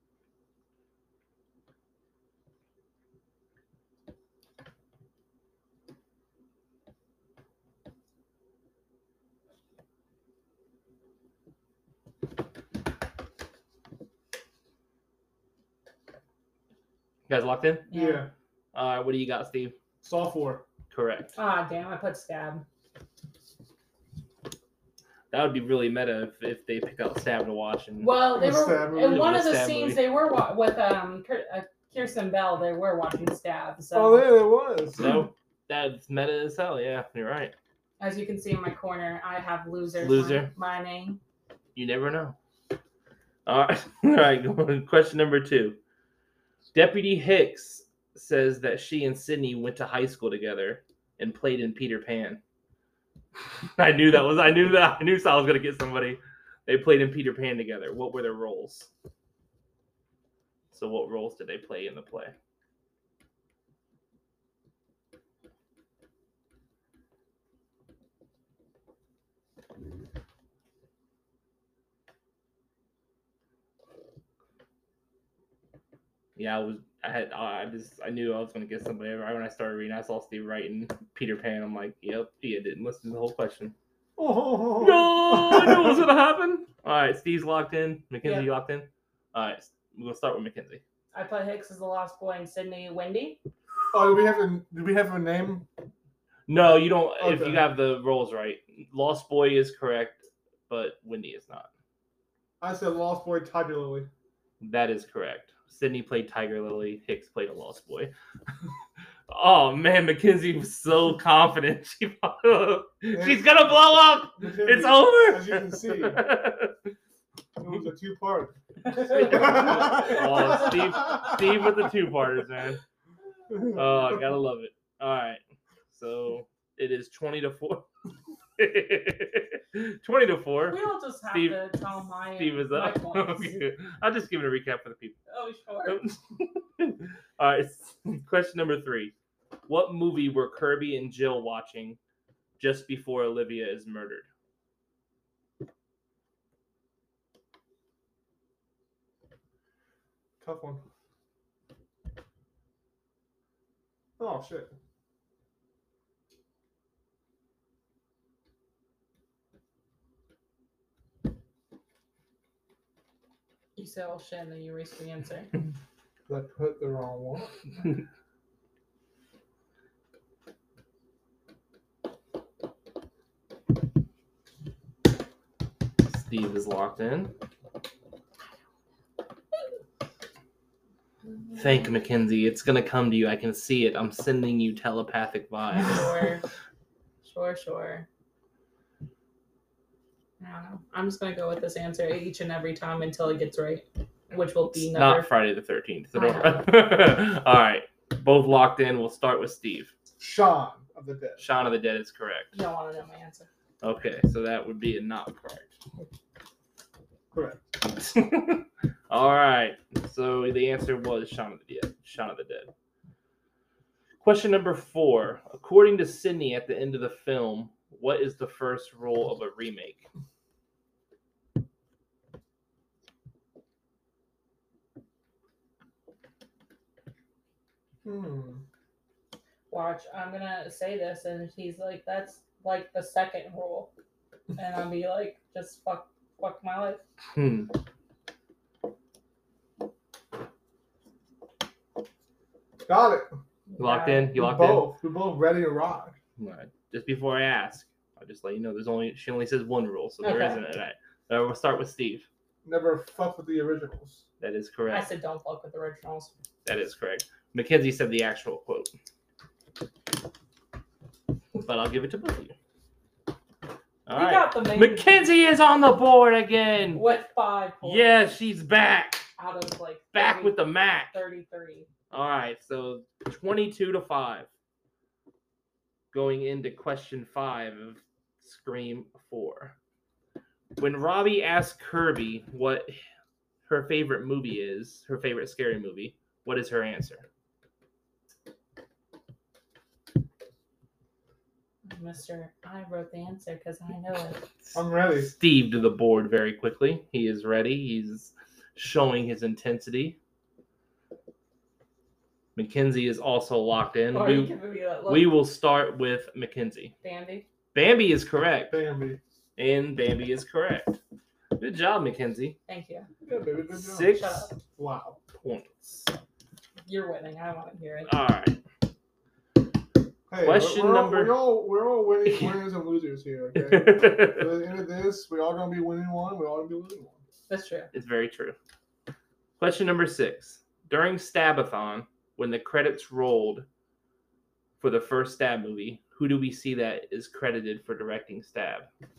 You guys locked in?
Yeah.
All right, what do you got, Steve?
Saw four.
Correct.
Ah, damn! I put Stab.
That would be really meta if, if they picked out Stab to watch. And
Well, they
The Stab
were
movie?
in one
The
of the
Stab
scenes
movie.
they were wa- with um Kir- uh, Kirsten Bell. They were watching Stab. So
Oh, there it was.
so that's meta as hell. Yeah, you're right.
as you can see in my corner, I have Loser.
Loser.
My, my name.
You never know. All right, all right. Going question number two. Deputy Hicks says that she and Sydney went to high school together and played in Peter Pan. I knew that was. I knew that. I knew Sal was gonna get somebody. They played in Peter Pan together. What were their roles? So, what roles did they play in the play? Yeah, I was. I had. I just. I knew I was gonna get somebody. Right when I started reading, I saw Steve writing Peter Pan. I'm like, yep. He didn't listen to the whole question.
Oh.
No, I knew it was gonna happen. All right, Steve's locked in. Mackenzie
Yeah.
locked in. All right, we're gonna start with Mackenzie.
I put Hicks as the Lost Boy and Sydney Wendy.
Oh, do we have a do we have a name?
No, you don't. If
Okay.
you have the roles right, Lost Boy is correct, but Wendy is not.
I said Lost Boy Tiger Lily.
That is correct. Sydney played Tiger Lily. Hicks played a Lost Boy. Oh man, Mackenzie was so confident. She, she's gonna blow up. It's over.
As you can see, it was a two part.
Oh, Steve, Steve with the two parters, man. Oh, I gotta love it. All right, so it is twenty to four. Twenty to four.
We all just have
Steve-
to tell my.
Steve is
my
up.
points.
Okay. I'll just give it a recap for the people.
Oh sure.
All right, question number three. What movie were Kirby and Jill watching just before Olivia is murdered?
Tough one. Oh shit.
You said oh shit and then you erased the answer.
I put the wrong one.
Steve is locked in. Thank Mackenzie. It's gonna come to you. I can see it. I'm sending you telepathic vibes.
Sure. Sure, sure. I don't know. I'm just gonna go with this answer each and every time until it gets right, which will be
It's
never.
not Friday the thirteenth. So
I
don't... All right. Both locked in. We'll start with Steve.
Shaun of the Dead.
Shaun of the Dead is correct.
You don't want to know my answer.
Okay, so that would be a not correct.
Correct.
All right. So the answer was Shaun of the Dead. Shaun of the Dead. Question number four. According to Sydney at the end of the film, what is the first rule of a remake?
Hmm.
Watch, I'm gonna say this, and he's like, "That's like the second rule," and I'll be like, "Just fuck, fuck my life."
Hmm.
Got it.
Locked
Yeah.
in? You
We're
locked in?
both. We're both ready to rock.
All right. Just before I ask, I'll just let you know there's only she only says one rule, so there
Okay.
isn't it. All right. Uh, we'll start with Steve.
Never fuck with the originals.
That is
I
correct.
said, "Don't fuck with originals."
That is correct. Mackenzie said the actual quote. But I'll give it to both of you. All
We
right.
got the main
Mackenzie is on the board again.
with five points.
Yeah, she's back.
Out of like
Back
thirty,
with the Mac.
thirty-three.
All right, so twenty-two to five. Going into question five of Scream four. When Robbie asks Kirby what her favorite movie is, her favorite scary movie, what is her answer?
Mister, I wrote the answer because I know it.
I'm ready.
Steve to the board very quickly. He is ready. He's showing his intensity. Mackenzie is also locked in.
Or you
We,
can give me that look.
we will start with Mackenzie.
Bambi.
Bambi is correct.
Bambi.
And Bambi is correct. Good job, Mackenzie.
Thank you.
Yeah, baby. Good job.
Six
Shut up.
Wow.
points.
You're winning. I want to hear it.
All right.
Hey,
Question
we're, we're
number-
All, we're all we're all winning, winners and losers here. Okay. At the end of this, we're all gonna be winning one. We're all gonna be losing one.
That's true.
It's very true. Question number six. During Stabathon, when the credits rolled for the first Stab movie, who do we see that is credited for directing Stab?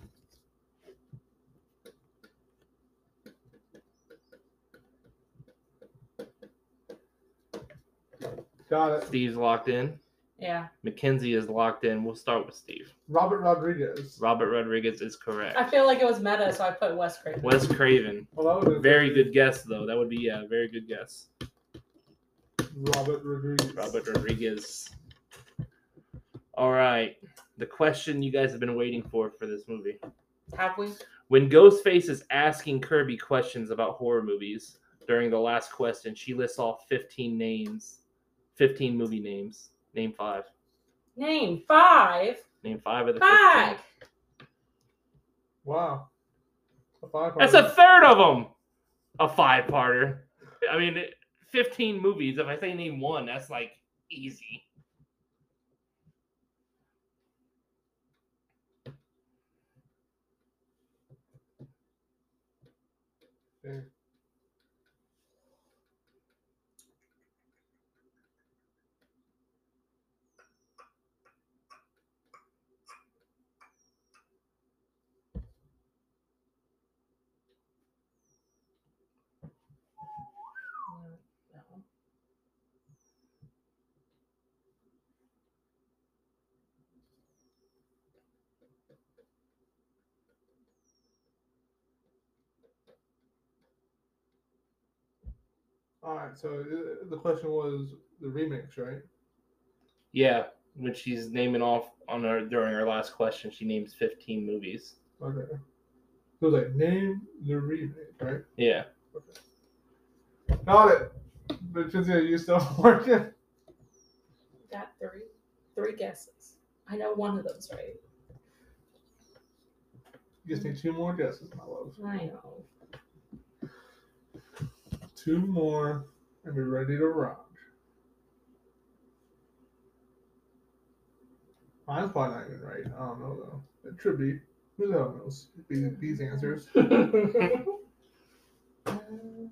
Got it.
Steve's locked in.
Yeah.
Mackenzie is locked in. We'll start with Steve.
Robert Rodriguez.
Robert Rodriguez is correct.
I feel like it was meta, so I put Wes Craven.
Wes Craven.
Well, that would've been
Very good guess, though. That would be yeah, very good guess.
Robert Rodriguez.
Robert Rodriguez. All right. The question you guys have been waiting for for this movie.
Have we?
When Ghostface is asking Kirby questions about horror movies during the last question, she lists off fifteen names, fifteen movie names. Name five.
Name five.
Name five of the
Five.
fifteen.
Wow. A five
That's a third of them. A five-parter. I mean, fifteen movies. If I say name one, that's like easy.
Yeah.
No.
All right. So uh, the question was the remix, right?
Yeah, when she's naming off on her during her last question, she names fifteen movies.
Okay. So it was like name the remake, right?
Yeah.
Got it. But since yeah, you still working.
Got three. Three guesses. I know one of them's right.
You just need two more guesses, my love.
I know.
Two more, and we're ready to rock. Mine's probably not even right. I don't know though. It should be. Who the hell knows? These, these answers.
Um,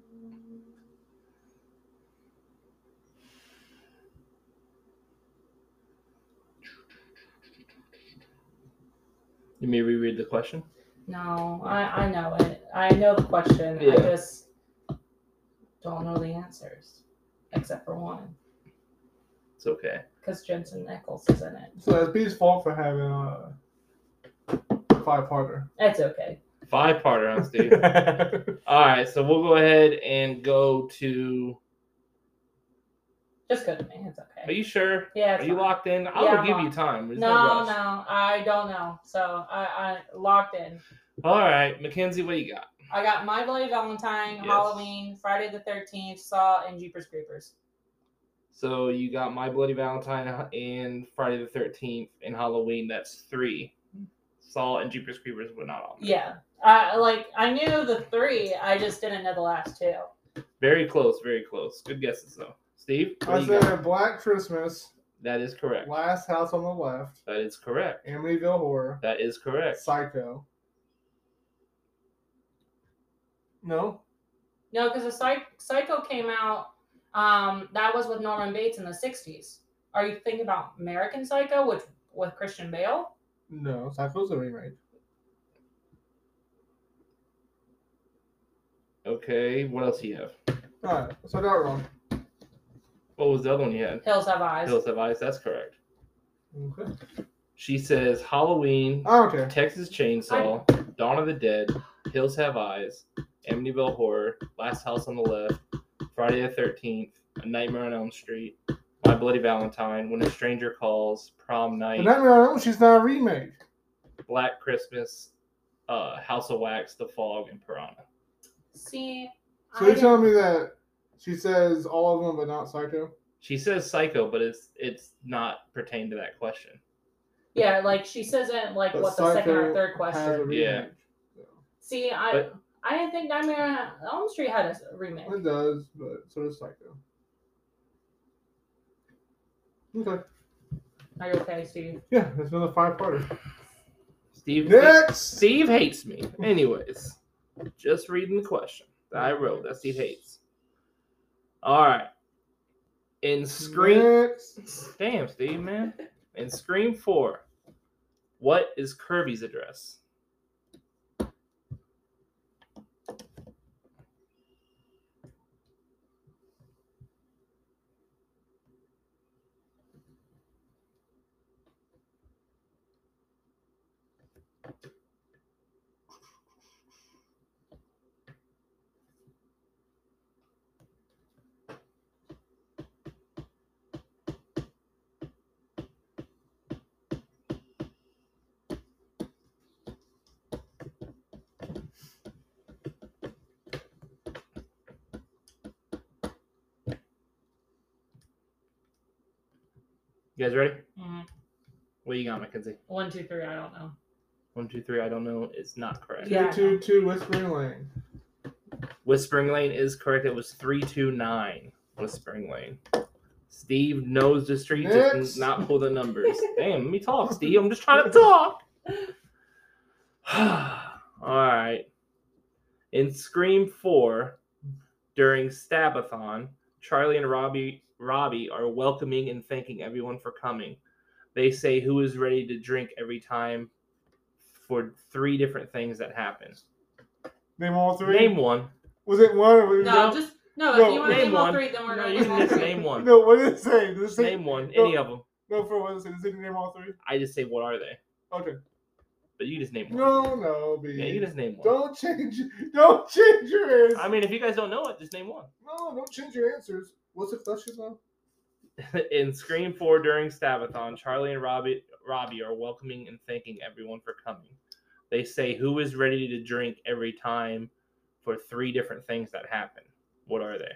You may reread the question.
No, I, I know it. I know the question.
Yeah.
I just don't know the answers. Except for one.
It's okay.
Because Jensen Nichols is in it.
So that's B's fault for having uh, five parter.
It's okay.
Five parter, huh, Steve? All right, so we'll go ahead and go to.
Just go to me. It's okay.
Are you sure?
Yeah, it's
Are you
fine.
locked in? I'll
Yeah, I'm
give you
locked.
time. There's
No,
no,
no,
rush.
I don't know. So I, I locked in.
All right, Mackenzie, what do you got?
I got My Bloody Valentine,
Yes.
Halloween, Friday the thirteenth, Saw, and Jeepers Creepers.
So you got My Bloody Valentine and Friday the thirteenth and Halloween. That's three. Saw and Jeepers Creepers were not on there.
Yeah. I like I knew the three, I just didn't know the last two.
Very close, very close. Good guesses, though. Steve, what
I
do you got?
said Black Christmas,
That is correct.
Last House on the Left,
That is correct.
Amityville Horror,
That is correct.
Psycho. No?
No, because the Psych- Psycho came out, um, that was with Norman Bates in the sixties. Are you thinking about American Psycho with, with Christian Bale?
No, Psycho's a remake.
Okay, what else do you have?
Alright, so I got it wrong.
What was the other one you had?
Hills Have Eyes.
Hills Have Eyes. That's correct.
Okay.
She says Halloween,
I don't care.
Texas Chainsaw, Dawn of the Dead, Hills Have Eyes, Amityville Horror, Last House on the Left, Friday the thirteenth, A Nightmare on Elm Street, My Bloody Valentine, When a Stranger Calls, Prom
The
Night,
Nightmare on Elm Street's not a remake.
Black Christmas, uh, House of Wax, The Fog, and Piranha.
See,
So
I
you're
didn't-
telling me that she says all of them but not Psycho?
She says Psycho, but it's it's not pertained to that question.
yeah, like she says it like
But
what the second or
Psycho
third
has a
question.
remake.
Yeah.
See, I
But-
I didn't think Nightmare on Elm Street had a remake.
It does, but so does Psycho. Okay.
Are you okay, Steve?
Yeah, that's another five parter.
Steve
Next!
Steve hates me. Anyways, just reading the question that I wrote that Steve hates. All right. In Scream,
Next.
damn Steve, man. In Scream four, what is Kirby's address? You guys ready?
Mm-hmm.
What you got, Mackenzie?
One, two, three. I don't know.
One, two, three. I don't know. It's not correct.
Yeah.
Two, two, two, Whispering Lane.
Whispering Lane is correct. It was three two nine. Whispering Lane. Steve knows the streets and
Next.
not pull the numbers. Damn, let me talk, Steve. I'm just trying to talk. All right. In Scream four, during Stabathon, Charlie and Robbie Robbie are welcoming and thanking everyone for coming. They say who is ready to drink every time for three different things that happen.
Name all three?
Name one.
Was it one or was it
No,
No.
just no.
No,
if you want to
name
name all
one.
three, then we're
No,
gonna
you
name
can
all
just
three.
name one.
No, what did it say? Did it
Just
say
name one.
No.
Any of them.
No, for what did it say? Does it name all three?
I just say what are they?
Okay.
But you just name one.
No, no, B.
Yeah, you just name one.
Don't change. Don't change your answers.
I mean, if you guys don't know it, just name one.
no, don't change your answers. What's the question though?
In Scream four during Stabathon, Charlie and Robbie Robbie are welcoming and thanking everyone for coming. They say who is ready to drink every time for three different things that happen. What are they?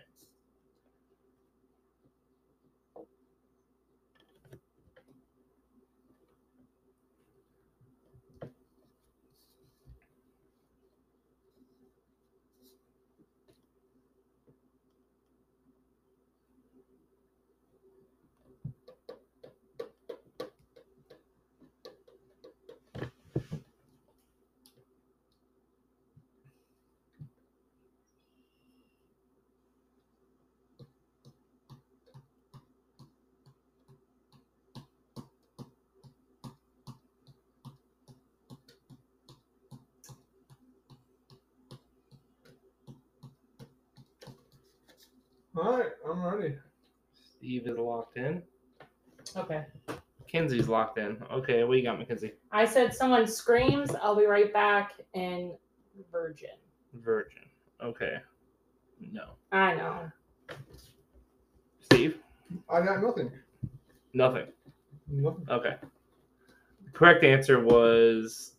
All right, I'm ready.
Steve is locked in.
Okay.
Mackenzie's locked in. Okay, what you got, Mackenzie?
I said someone screams, I'll be right back, and virgin.
Virgin. Okay. No.
I know.
Steve?
I got nothing.
Nothing.
Nothing.
Okay. The correct answer was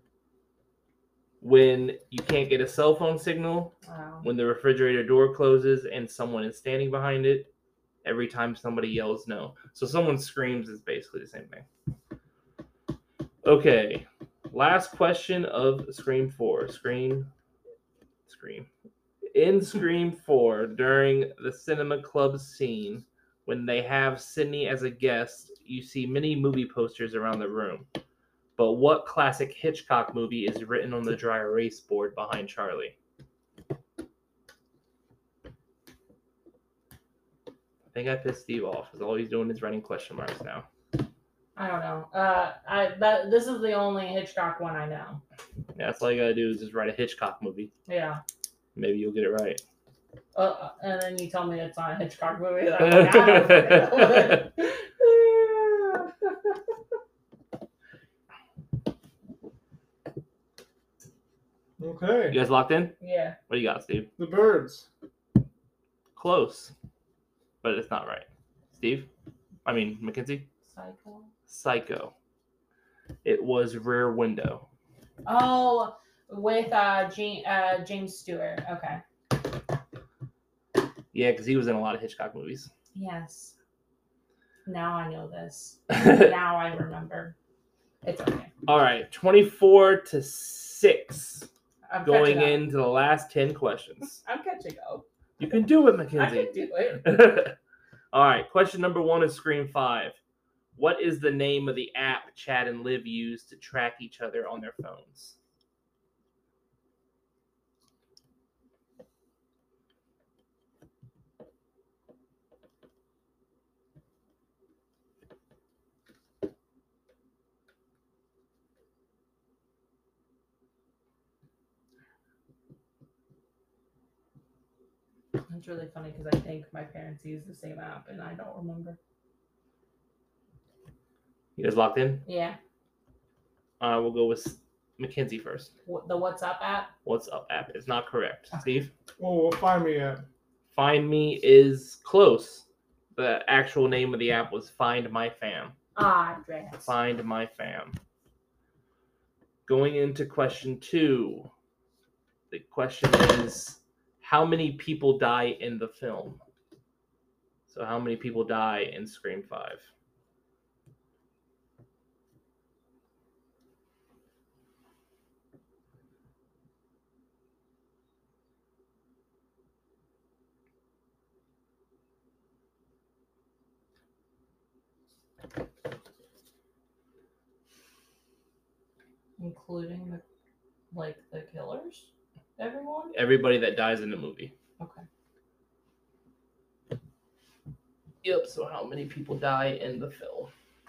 when you can't get a cell phone signal,
Wow.
when the refrigerator door closes and someone is standing behind it, every time somebody yells no. So someone screams is basically the same thing. Okay. Last question of Scream four. Scream. Scream. In Scream four, during the cinema club scene, when they have Sydney as a guest, you see many movie posters around the room. But what classic Hitchcock movie is written on the dry erase board behind Charlie? I think I pissed Steve off because all he's doing is writing question marks now.
I don't know. Uh, I that this is the only Hitchcock one I know.
Yeah, that's all you gotta do is just write a Hitchcock movie.
Yeah.
Maybe you'll get it right.
Uh, and then you tell me it's not a Hitchcock movie. Then I'm like, I don't fucking know it.
Okay.
You guys locked in?
Yeah.
What do you got, Steve?
The birds.
Close, but it's not right. Steve? I mean, Mackenzie?
Psycho.
Psycho. It was Rear Window.
Oh, with uh, James, uh, James Stewart. Okay.
Yeah, because he was in a lot of Hitchcock movies.
Yes. Now I know this. Now I remember. It's okay.
All right, twenty-four to six.
I'm
Going
catching up.
into the last ten questions.
I'm catching up.
You can do it,
I
Mackenzie.
can do it.
All right, question number one is Scream five. What is the name of the app Chad and Liv use to track each other on their phones?
It's really funny because I think my parents use the same app and I don't remember.
You guys locked in?
Yeah.
Uh, we'll go with Mackenzie first.
What, the WhatsApp app?
What's Up app is not correct. Steve?
Oh, well, find me at.
Find Me is close. The actual name of the app was Find My Fam.
Ah, dress.
Find My Fam. Going into question two. The question is, how many people die in the film? So how many people die in Scream five?
Including the, like, the killers? Everyone?
Everybody that dies in the movie.
Okay.
Yep, so how many people die in the film?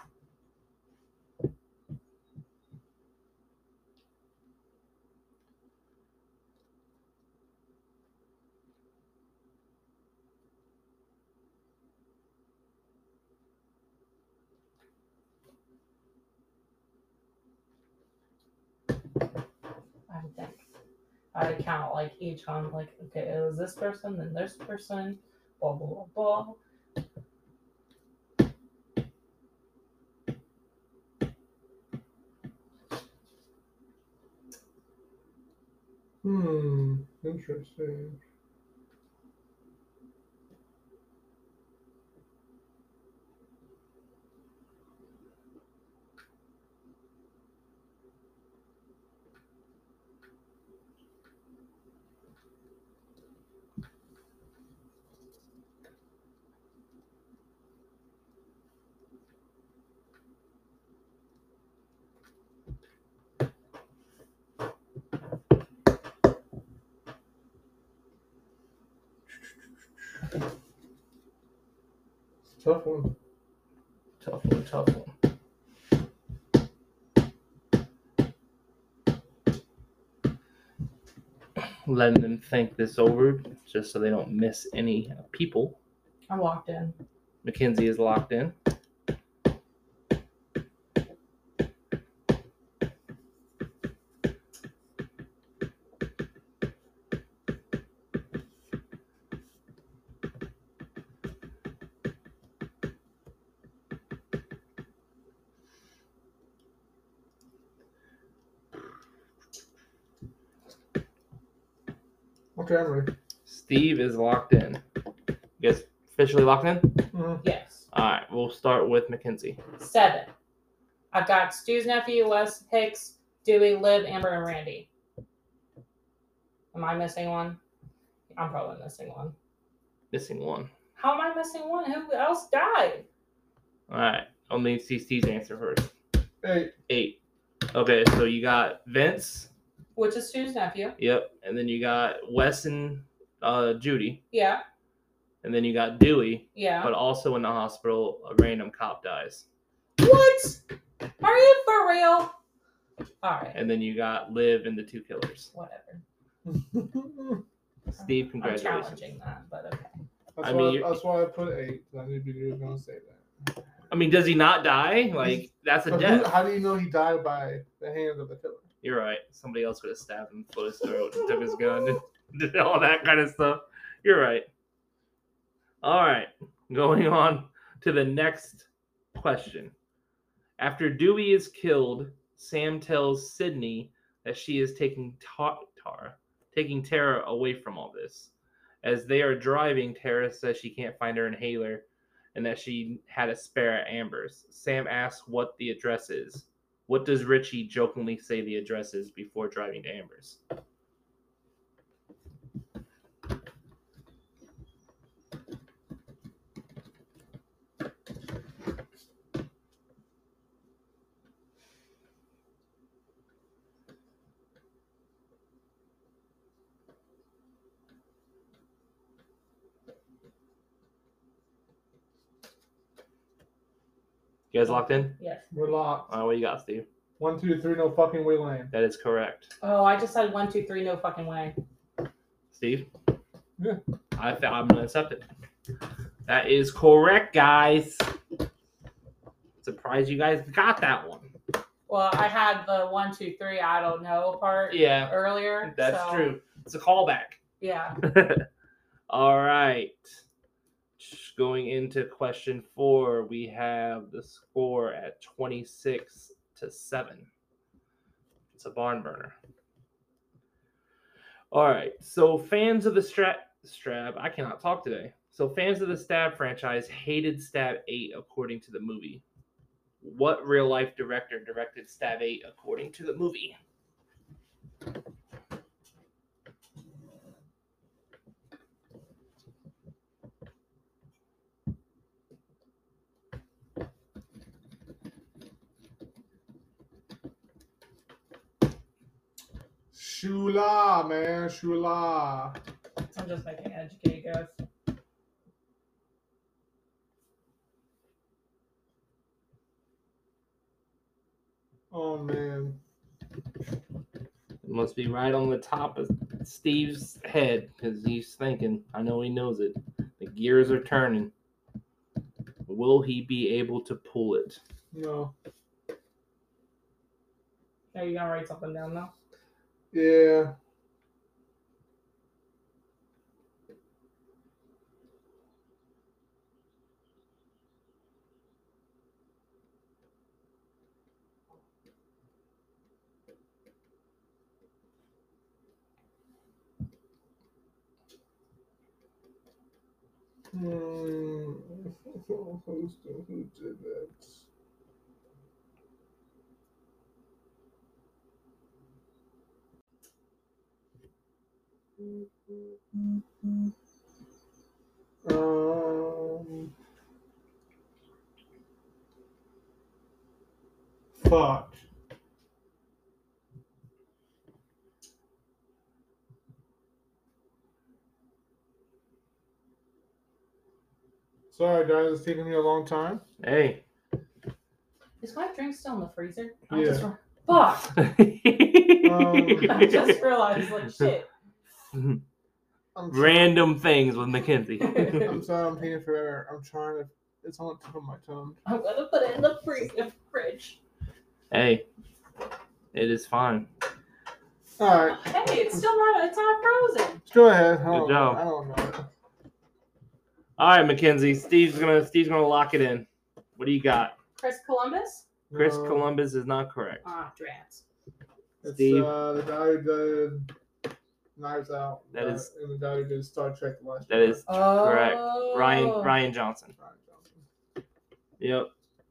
I think. I count, like, each one, like, okay, it was this person, then this person, blah, blah, blah, blah.
Hmm. Interesting. Tough one.
Tough one, tough one. Letting them think this over. just so they don't miss any people.
I'm locked in.
Mackenzie is locked in.
Okay, I'm ready.
Steve is locked in. You guys officially locked in?
Mhm.
Yes.
All right, we'll start with Mackenzie.
Seven. I've got Stu's nephew, Wes Hicks, Dewey, Liv, Amber, and Randy. Am I missing one? I'm probably missing one.
Missing one.
How am I missing one? Who else died?
All right, I'll need to see Steve's answer first.
Eight.
Eight. Okay, so you got Vince.
Which is Stu's nephew.
Yep, and then you got Wes and uh, Judy,
Yeah.
and then you got Dewey.
Yeah.
But also in the hospital, a random cop dies.
What? Are you for real? All right.
And then you got Liv and the two killers.
Whatever.
Steve,
I'm
congratulations.
challenging that, but okay.
That's,
I
why,
mean,
I, that's why I put eight. 'Cause I knew you were going to say that.
I mean, does he not die? Like, that's a
But who,
death.
how do you know he died by the hands of the killer?
You're right. Somebody else could have stabbed him, slit his throat, and took his gun, and did all that kind of stuff. You're right. All right. Going on to the next question. After Dewey is killed, Sam tells Sydney that she is taking ta- Tara, taking Tara away from all this. As they are driving, Tara says she can't find her inhaler and that she had a spare at Amber's. Sam asks what the address is. What does Richie jokingly say the address is before driving to Amber's? You guys locked in?
Yes.
We're locked.
All right, what you got, Steve?
One, two, three, no fucking way land.
That is correct.
Oh, I just said one, two, three, no fucking way.
Steve?
Yeah.
I th- I'm going to accept it. That is correct, guys. Surprised you guys got that one.
Well, I had the one, two, three, I don't know part
Yeah,
earlier.
that's
so,
true. It's a callback.
Yeah.
All right. Going into question four, we have the score at twenty-six to seven. It's a barn burner. All right. So fans of the Stra- Strab, I cannot talk today. So fans of the Stab franchise hated Stab eight according to the movie. What real life director directed Stab eight according to the movie?
Shula, man. Shula.
I'm just making educated guess.
Oh, man.
It must be right on the top of Steve's head because he's thinking. I know he knows it. The gears are turning. Will he be able to pull it?
No.
Are you gonna write something down though?
Yeah. Hmm. Who's the, who did that? Um. Fuck. Sorry, guys. It's taking me a long time.
Hey.
Is my drink still in the freezer? I
Yeah.
just re- Fuck!
Um,
I just realized, like, shit.
I'm trying,
Random things with Mackenzie.
I'm sorry, I'm taking forever. I'm trying to. It's on the tip of my tongue.
I'm gonna put it in the free- the fridge.
Hey, it is fine.
All right,
Hey, it's still not. It's not frozen.
let's go ahead. I don't,
Good job.
I don't know.
All right, Mackenzie. Steve's gonna Steve's gonna lock it in. What do you got?
Chris Columbus.
Chris
No,
Columbus is not correct.
Ah, drats.
It's
Steve.
uh, the guy who did Knives Out.
That
uh,
is-
and the guy who did Star Trek: The Last
That
Jedi.
is
Oh.
correct. Ryan Ryan Johnson.
Ryan Johnson.
Yep.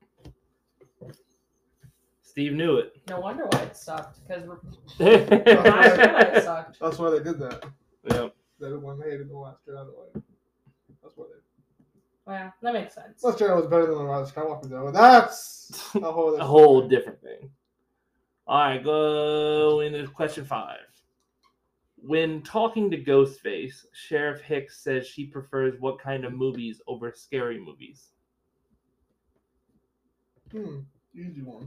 Steve knew it.
No wonder why it sucked. Because Last
yep.
Jedi sucked.
That's why they did that. That one hated the Last Jedi. Like, that's why they.
Well, that makes sense.
Last Jedi was better than the Rise of Skywalker, though. And that's a whole.
A whole different thing. All right, go into question five. When talking to Ghostface, Sheriff Hicks says she prefers what kind of movies over scary movies?
Hmm. Easy one.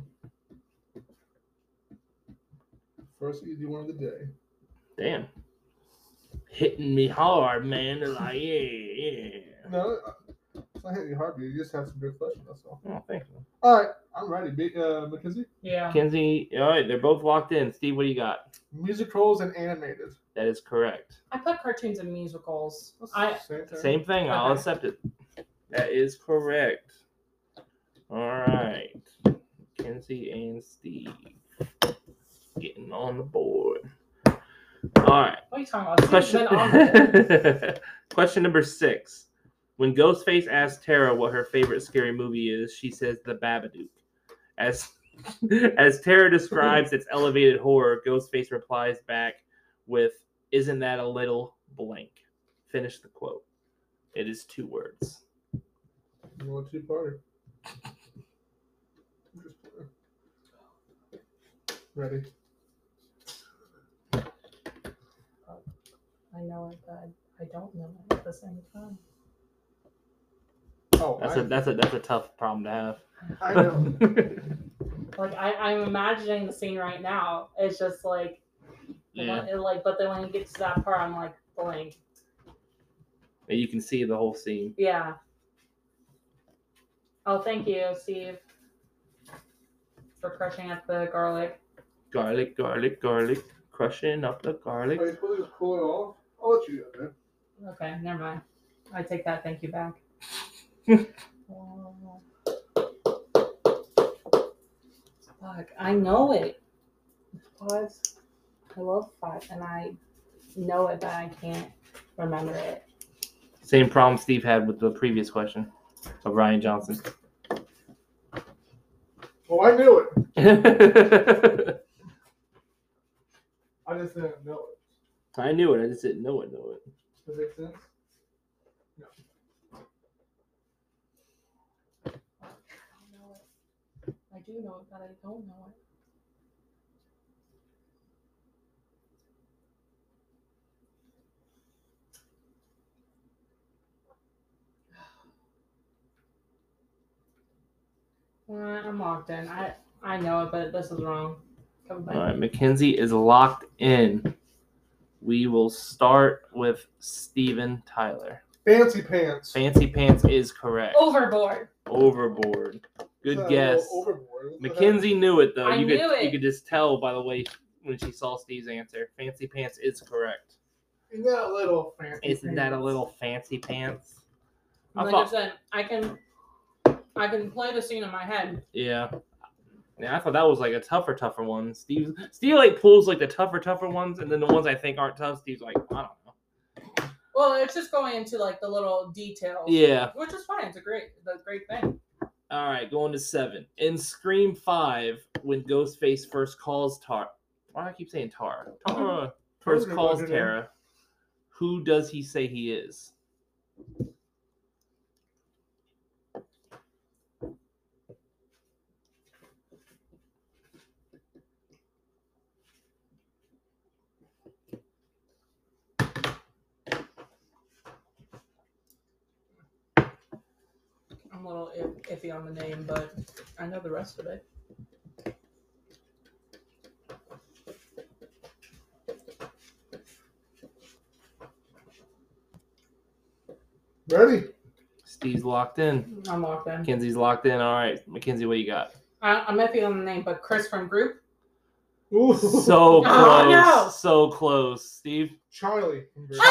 First easy one of the day.
Damn. Hitting me hard, man. They're like, yeah, yeah.
No, it's not hitting your heartbeat. You just have some good questions. That's all.
Oh, thank you.
All right, I'm ready. Big, uh, Mackenzie.
Yeah.
Kenzie, all right, they're both locked in. Steve, what do you got?
Musicals and animated.
That is correct.
I put cartoons and musicals.
That's
I
the same thing.
Same thing. I'll
Okay.
accept it. That is correct. All right. Kenzie and Steve getting on the board. All right.
What are you talking about?
Question,
Steve's been on there.
Question number six. When Ghostface asks Tara what her favorite scary movie is, she says The Babadook. As as Tara describes its elevated horror, Ghostface replies back with, "Isn't that a little blank?" Finish the quote. It is two words.
You want two parter? Just playing. Ready?
I know it, but I don't know it at the same time.
Oh,
That's
I,
a that's a that's a tough problem to have.
I know.
Like I, I'm imagining the scene right now. It's just like,
Yeah.
it, like, but then when you get to that part, I'm like blank.
And you can see the whole scene.
Yeah. Oh, thank you, Steve, for crushing up the garlic.
Garlic, garlic, garlic, crushing up the garlic.
Are you supposed to just pull it off? I'll let you do it, man.
Okay, never mind. I take that thank you back. Oh. Fuck, I know it. Five. I love five, and I know it, but I can't remember it.
Same problem Steve had with the previous question of Ryan Johnson.
Oh, I knew it.
I
I just didn't know it.
knew it. I just didn't know it. Know it.
Does that make sense? No.
I don't know it. I do know it, but I don't know it. Uh, I'm locked in. I I know it, but this is wrong. Come back.
All right, Mackenzie is locked in. We will start with Steven Tyler.
Fancy pants.
Fancy Pants is correct.
Overboard.
Overboard. Good
Uh,
guess.
Overboard.
Mackenzie knew it though.
I
you could
knew it.
you could just tell by the way when she saw Steve's answer. Fancy Pants is correct.
Isn't that a little fancy?
Isn't that a
pants?
little fancy pants? I
Like
thought-
I said, I can I can play the scene in my head.
Yeah. Yeah, I thought that was like a tougher, tougher one. Steve, Steve like pulls like the tougher, tougher ones, and then the ones I think aren't tough, Steve's like, I don't know.
Well, it's just going into like the little details.
Yeah.
Which is fine. It's a great the great thing.
All right, going to seven. In Scream Five, when Ghostface first calls Tara, why do I keep saying Tara? Tara first
Tara's
calls
your name.
Tara. Who does he say he is?
I'm a little if- iffy on the name, but I know the rest of it.
Ready?
Steve's locked in.
I'm locked in.
Mackenzie's locked in. All right, Mackenzie, what you got?
I, I'm iffy on the name, but Chris from Group.
Ooh.
So close.
Oh, no.
So close. Steve?
Charlie.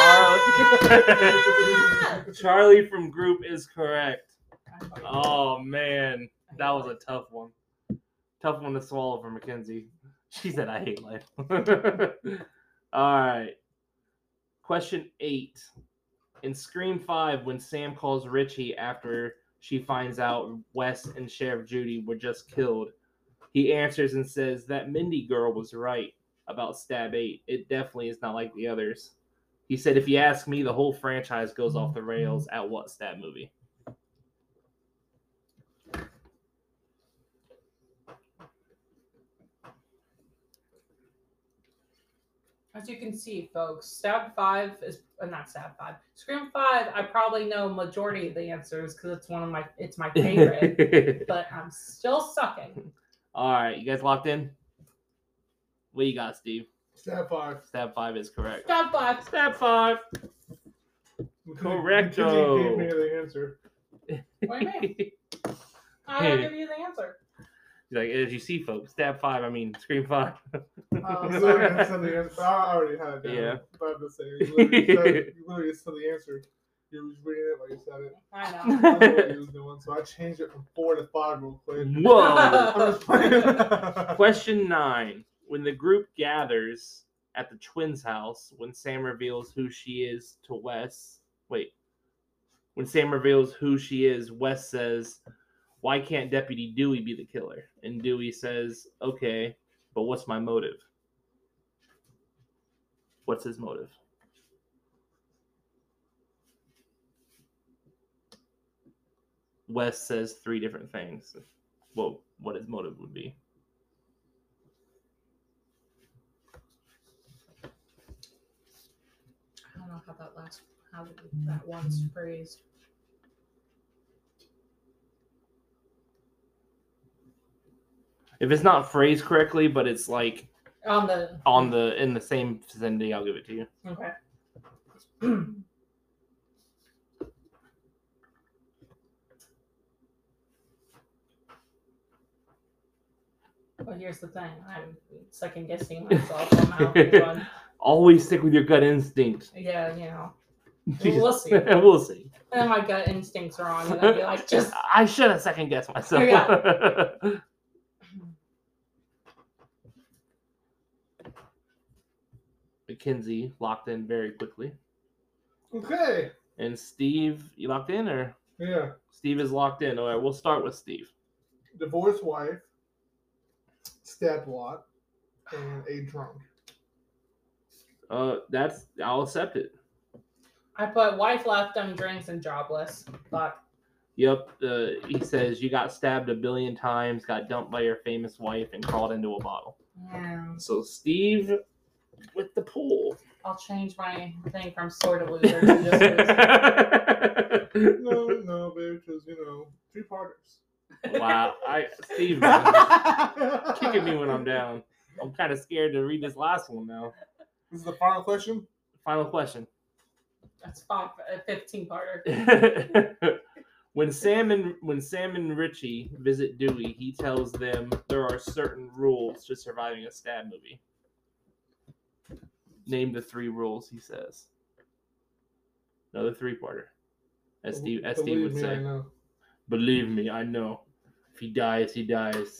Ah!
Charlie from Group is correct. Oh, man. That was a tough one. Tough one to swallow for Mackenzie. She said, I hate life. All right. Question eight. In Scream five, when Sam calls Richie after she finds out Wes and Sheriff Judy were just killed, he answers and says, that Mindy girl was right about Stab eight. It definitely is not like the others. He said, if you ask me, the whole franchise goes off the rails at what Stab movie?
As you can see, folks, Stab five is uh, not Stab five. Scream five, I probably know majority of the answers because it's one of my it's my favorite. But I'm still sucking.
All right, you guys locked in? What you got, Steve?
Stab five.
Stab five is correct.
Stab five.
Stab five. Correcto.
Mackenzie gave me the answer.
What do you mean? I'll give you the answer.
He's like, as you see, folks, Stab five. I mean, Scream five.
Oh,
You
sorry.
literally said the answer. I already had it down.
Yeah.
But I'm just saying. You literally, said, you literally said the answer. You was reading it while you said it.
I
I
know.
don't know what you was doing, so I changed it from four to five real quick.
Whoa.
I'm just playing.
Question nine. When the group gathers at the twins' house, when Sam reveals who she is to Wes, wait. When Sam reveals who she is, Wes says, why can't Deputy Dewey be the killer? And Dewey says, okay, but what's my motive? What's his motive? Wes says three different things. Well, what his motive would be.
I don't know how that last how that one's phrased.
If it's not phrased correctly, but it's like
On the
on the in the same vicinity, I'll give it to you.
okay. Well, here's the thing. I'm second guessing myself on how one.
Always stick with your gut instinct.
Yeah, you know.
Jesus.
We'll see.
We'll see.
And then my gut instincts are wrong, and I'd be like, just
I should have second guessed myself.
Yeah.
Mackenzie locked in very quickly.
Okay.
And Steve, you locked in or?
Yeah.
Steve is locked in. All right, we'll start with Steve.
Divorced wife, stabbed lot, and a drunk.
Uh, that's I'll accept it.
I put wife left on drinks and jobless. Fuck.
Yep. Uh, he says you got stabbed a billion times, got dumped by your famous wife, and crawled into a bottle.
Yeah.
So Steve with the pool.
I'll change my thing from sort of loser to just loser.
No, no, babe, because, you know, three parters.
Wow, I Steve man, kicking me when I'm down. I'm kind of scared to read this last one now.
This is the final question.
Final question.
That's five, a fifteen parter.
when Sam and when Sam and Richie visit Dewey, he tells them there are certain rules to surviving a stab movie. Name the three rules, he says. Another three-parter. As Steve, as Steve would
Believe me,
say.
I know.
Believe me, I know. If he dies, he dies.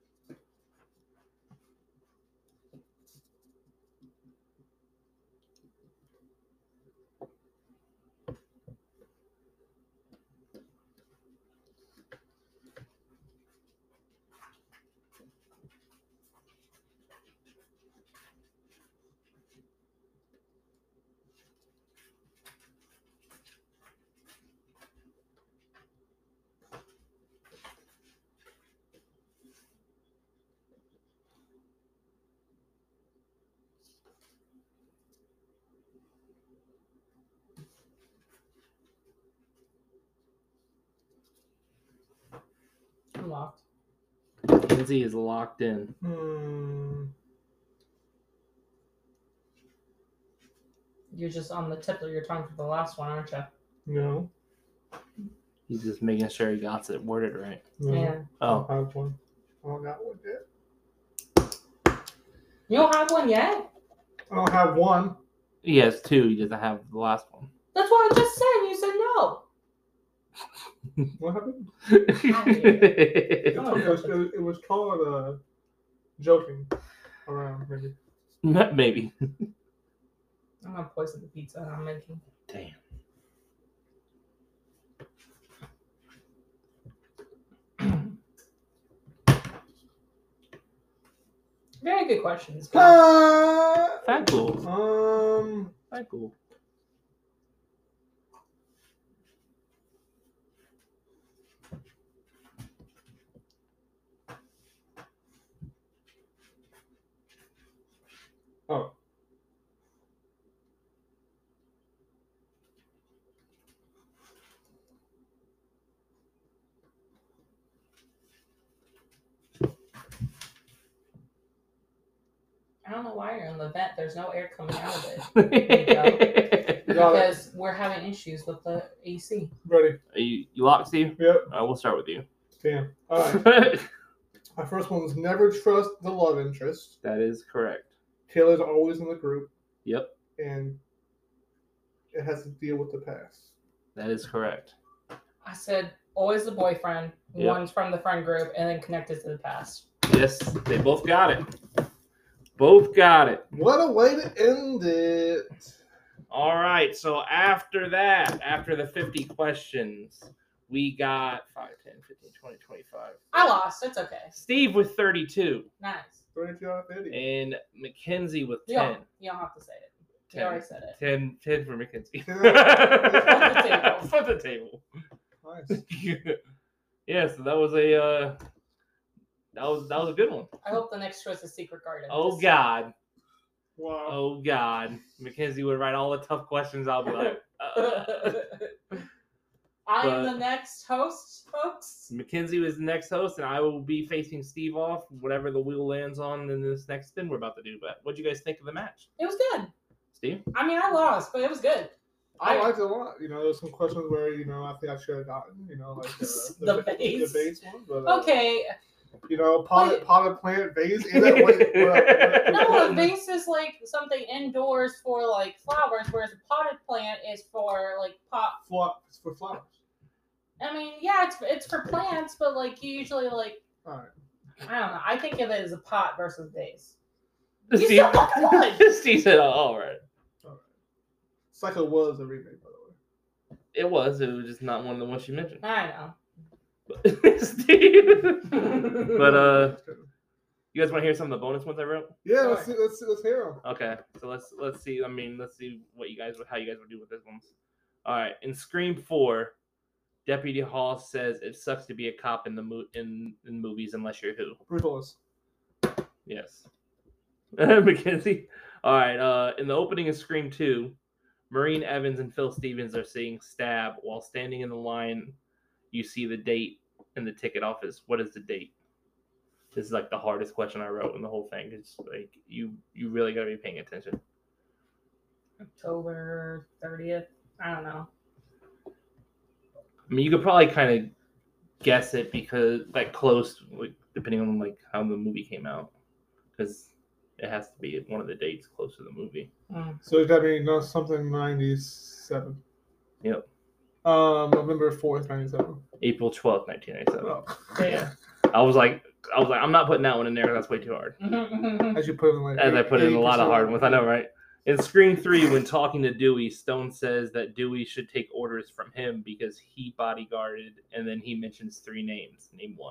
I'm locked.
Lindsay is locked in.
Hmm.
You're just on the tip of your tongue for the last one, aren't you?
No.
He's just making sure he got it worded right.
No,
Yeah.
I
Oh,
don't have one. I don't got one yet.
You don't have one yet?
I don't have one.
he has two. He doesn't have the last one.
That's what I just said. You said no.
What happened?
Maybe.
No, it, was, it, was, it was called uh, joking around, maybe.
I'm gonna poison the pizza I'm making.
Damn.
Very good questions. Bill.
Uh,
Fat cool.
Um,
Fat cool.
oh.
I don't know why you're in the vent. There's no air coming out of it
You got it.
because we're having issues with the A C.
Ready?
Are you, you locked, Steve?
Yep.
Uh, we'll start with you.
Damn. All right. My first one was never trust the love interest.
That is correct.
Taylor's always in the group,
Yep,
and it has to deal with the past.
that is correct.
I said always the boyfriend,
Yep.
one's from the friend group, and then connected to the past.
Yes, they both got it. Both got it.
What a way to end it.
All right, so after that, after the fifty questions, we got five, ten, fifteen, twenty, twenty-five.
I lost. It's okay.
Steve with thirty-two,
Nice.
thirty-two out of fifty.
and Mackenzie with
You
ten.
don't, you don't have to say it. You
ten.
already said it.
ten, ten for Mackenzie.
Ten.
Flip the table.
Flip the table.
Nice.
Yeah, so that was a uh, that was that was a good one.
I hope the next choice is Secret Garden.
Oh
Just-
God,
Wow.
oh God, Mackenzie would write all the tough questions. I'll be like, uh.
I am
But-
the next host, folks.
Mackenzie was the next host, and I will be facing Steve off whatever the wheel lands on in this next spin we're about to do. But what'd you guys think of the match,
It was good.
Steve?
I mean, I lost, but it was good.
I
I-
liked it a lot. You know, there's some questions where, you know, I think I should have gotten, you know, like uh,
The
ba-
base.
the base one. But, uh,
Okay.
You know, potted,
Wait.
potted plant vase. Is that what, what,
No, a vase is like something indoors for like flowers, whereas a potted plant is for like pot.
Fla- it's for flowers.
I mean, yeah, it's it's for plants, but like you usually like
All right.
I don't know. I think of it as a pot versus vase. You
Steve,
still fucking won.
Steve said, oh, "All right."
All right. Psycho was a remake, by the way.
It was. It was just not one of the ones she mentioned.
I know.
Steve. But uh, you guys want to hear some of the bonus ones I wrote?
yeah, let's see, let's see, let's hear them.
Okay, so let's let's see. I mean, let's see what you guys how you guys would do with this ones. All right, in Scream Four, Deputy Hall says it sucks to be a cop in the mo- in in movies unless you're who.
Bruce Willis.
Yes, Mackenzie. All right. Uh, in the opening of Scream Two, Maureen Evans and Phil Stevens are saying "stab" while standing in the line. You see the date in the ticket office. What is the date? This is like the hardest question I wrote in the whole thing. It's like you you really gotta be paying attention.
October thirtieth. I don't know.
I mean, you could probably kind of guess it because like close, like depending on like how the movie came out, because it has to be one of the dates close to the movie.
Mm.
So it's got to be no, something ninety-seven.
Yep,
Um, November fourth, ninety-seven.
April twelfth, nineteen ninety-seven.
Oh.
Yeah.
I was like, I was like, I'm not putting that one in there. That's way too hard.
As you put in like.
As I put in a lot of
eighty percent.
hard ones, I know, right? In Scream three, when talking to Dewey, Stone says that Dewey should take orders from him because he bodyguarded, and then he mentions three names. Name one.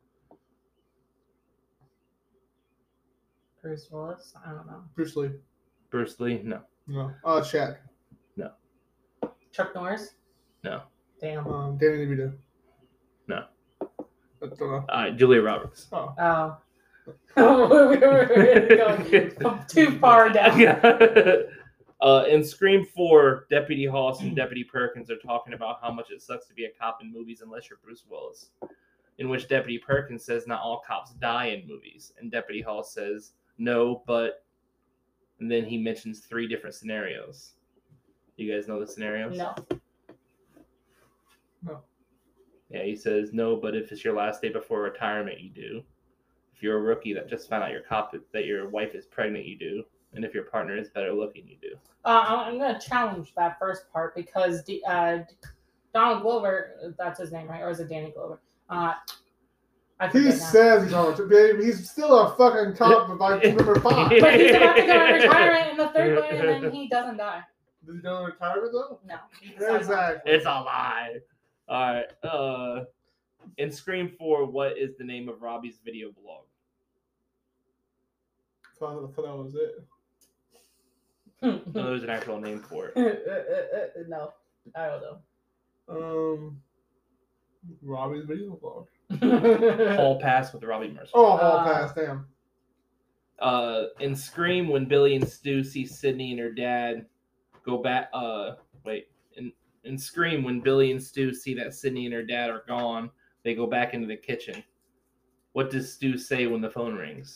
Bruce Willis. I don't know.
Bruce Lee.
Bruce Lee? No.
No. Uh, Shaq.
Chuck Norris.
No.
Damn.
Um, Danny DeVito.
No.
I don't know.
Uh, Julia Roberts.
Oh.
Oh. we were going too far down.
uh, in Scream four, Deputy Hoss and Deputy Perkins are talking about how much it sucks to be a cop in movies unless you're Bruce Willis. In which Deputy Perkins says not all cops die in movies. And Deputy Hoss says, no, but... And then he mentions three different scenarios. You guys know the scenarios?
No.
No.
Yeah, he says no, but if it's your last day before retirement, you do. If you're a rookie that just found out your cop that your wife is pregnant, you do. And if your partner is better looking, you do.
Uh, I'm I'm gonna challenge that first part because D- uh, Donald Glover, that's his name, right? Or is it Danny Glover? Uh, I
He
forget now.
says he's on it, baby. He's still a fucking cop of like number five.
But he's about to go in retirement in the third one, and then he doesn't die.
Does he go in retirement though?
No. he decides not to.
Exactly.
It's a lie. All right. Uh, in Scream four, what is the name of Robbie's video blog?
So I thought that was it.
No, there's an actual name for it.
No, I don't know.
Um, Robbie's video vlog.
Hall Pass with Robbie Mercer.
Oh, Hall
Uh,
Pass, damn.
Uh, in Scream, when Billy and Stu see Sydney and her dad go back. Uh, wait. In in Scream, when Billy and Stu see that Sydney and her dad are gone, they go back into the kitchen. What does Stu say when the phone rings?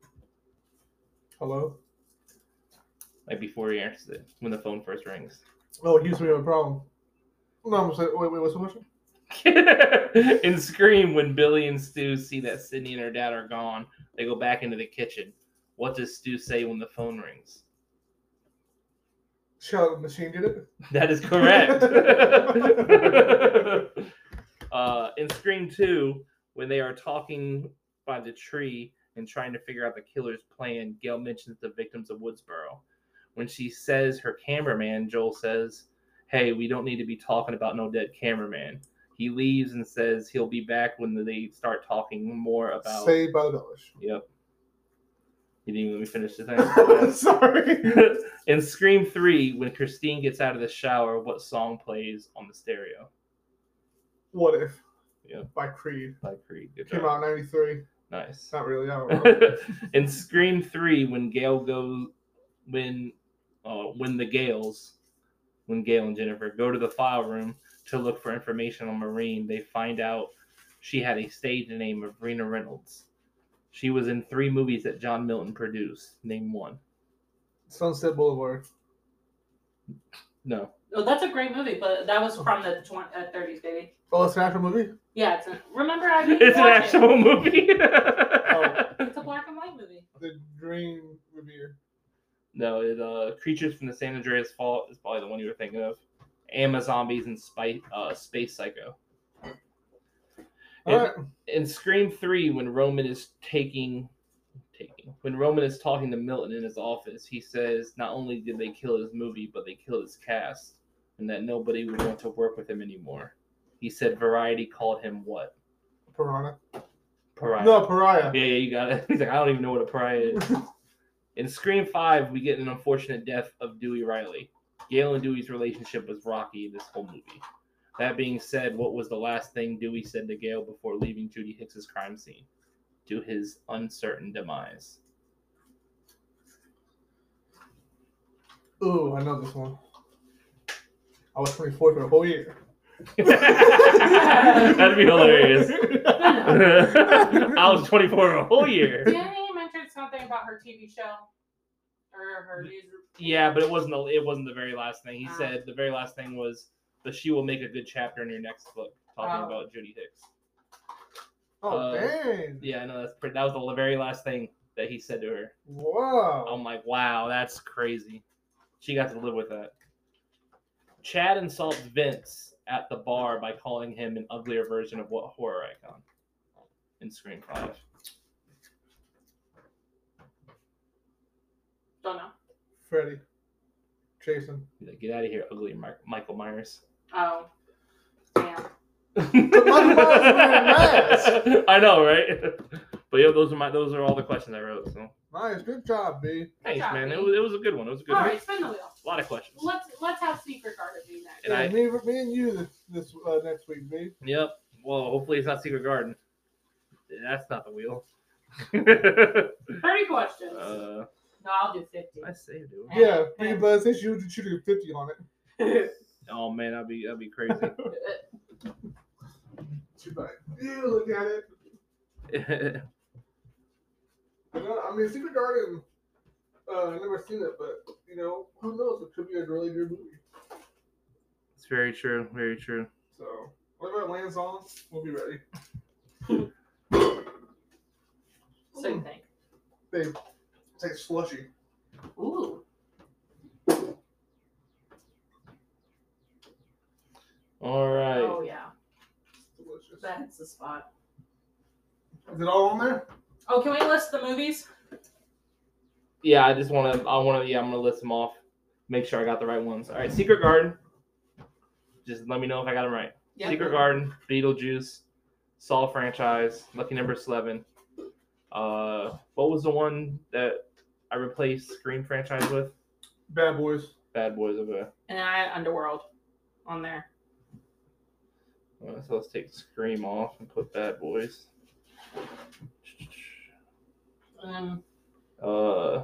Hello?
Like before he answers it, when the phone first rings.
Oh, Houston, we have a problem. No, I'm saying, wait, wait, what's the question?
In Scream, when Billy and Stu see that Sydney and her dad are gone, they go back into the kitchen. What does Stu say when the phone rings?
Shut the machine did it.
That is correct. uh, in Scream two, when they are talking by the tree and trying to figure out the killer's plan, Gail mentions the victims of Woodsboro. When she says her cameraman, Joel says, "Hey, we don't need to be talking about no dead cameraman." He leaves and says he'll be back when they start talking more about.
Saved by the Village.
Yep. You didn't even let me finish the thing.
Sorry.
In Scream three, when Christine gets out of the shower, what song plays on the stereo?
What If?
Yeah.
By Creed.
By Creed. Good
Came
job.
out in ninety-three.
Nice.
Not really, I don't know.
In Scream three, when Gail goes, when, uh, when the Gales, when Gail and Jennifer go to the file room to look for information on Maureen, they find out she had a stage name of Rena Reynolds. She was in three movies that John Milton produced. Name one.
Sunset Boulevard.
No.
Oh, that's a great movie, but that was from the twenty, uh, thirties, baby.
Oh, it's an actual movie?
Yeah, it's a, remember I made you
It's an
watch
actual
it.
movie.
It's a black and white movie.
The Dream Revere.
No, it, uh, Creatures from the San Andreas Fault is probably the one you were thinking of. Amazombies and Spy, uh, Space Psycho. In,
Alright.
in Scream three, when Roman is taking, taking, when Roman is talking to Milton in his office, he says not only did they kill his movie, but they killed his cast, and that nobody would want to work with him anymore. He said Variety called him what?
Piranha.
Pariah.
No, Pariah.
Yeah, yeah, you got it. He's like, I don't even know what a pariah is. In Scream five, we get an unfortunate death of Dewey Riley. Gail and Dewey's relationship was rocky this whole movie. That being said, what was the last thing Dewey said to Gail before leaving Judy Hicks's crime scene? To his uncertain demise.
Ooh, I know this one. I was twenty-four for a whole year.
That'd be hilarious. I was twenty-four for a whole year.
Didn't he mention something about her T V show? Or her news?
Yeah, but it wasn't. The, it wasn't the very last thing. He
Ah.
said the very last thing was that she will make a good chapter in your next book, talking
Oh.
about Judy Hicks.
Oh,
Uh,
dang.
Yeah, no, that's pretty, that was the very last thing that he said to her.
Wow.
I'm like, wow, that's crazy. She got to live with that. Chad insults Vince at the bar by calling him an uglier version of what horror icon in Scream five?
Don't know.
Freddy. Jason.
He's like, get out of here, ugly Mi- Michael Myers.
Oh. Damn.
Michael Myers is wearing a mask.
I know, right? But yeah, those are my those are all the questions I wrote. So
Nice. Good job, B.
thanks,
job,
man.
B.
It was it was a good one. It was a good
All
one.
right, spin the wheel.
A lot of questions.
Let's let's have Secret Garden be next.
And
Yeah,
I-
me, me and you this, this uh, next week, B.
Yep. Well, hopefully it's not Secret Garden. That's not the wheel.
thirty questions.
uh,
No, I'll do fifty.
I say, dude.
Yeah, B, but they should shoot a fifty on it.
Oh man, that'd be that'd be crazy.
She's like, yeah, look at it. You know, I mean, Secret Garden, uh, I've never seen it, but, you know, who knows? It could be a really good movie.
It's very true. Very true.
So, Whatever it lands on, we'll be ready.
So you think?
Babe, it's like slushy.
Ooh.
All right.
Oh yeah.
Delicious.
That's the spot.
Is it all on there?
Oh, can we list the movies?
Yeah, I just want to. I want to. Yeah, I'm gonna list them off. Make sure I got the right ones. All right, Secret Garden. Just let me know if I got them right.
Yep.
Secret Garden, Beetlejuice, Saw franchise, Lucky Number Eleven. Uh, what was the one that I replaced Scream franchise with?
Bad Boys.
Bad Boys of a.
And I had Underworld on there.
Uh, so let's take Scream off and put Bad Boys.
Um,
Uh,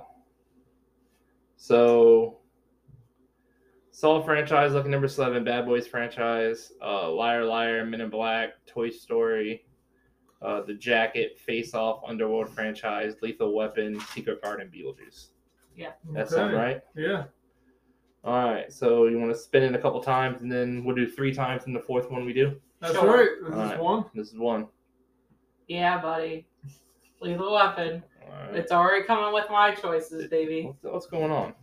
so Saw franchise, Lucky Number Eleven, Bad Boys franchise, uh, Liar Liar, Men in Black, Toy Story, uh, The Jacket, Face Off, Underworld franchise, Lethal Weapon, Secret Garden, Beetlejuice. That sound right?
Yeah.
All right. So you want to spin it a couple times, and then we'll do three times in the fourth one we do.
That's
Sure.
right. This
All
is
right.
one.
This is one.
yeah, buddy. Lethal Weapon.
All right.
It's already coming with my choices, baby.
What's, what's going on?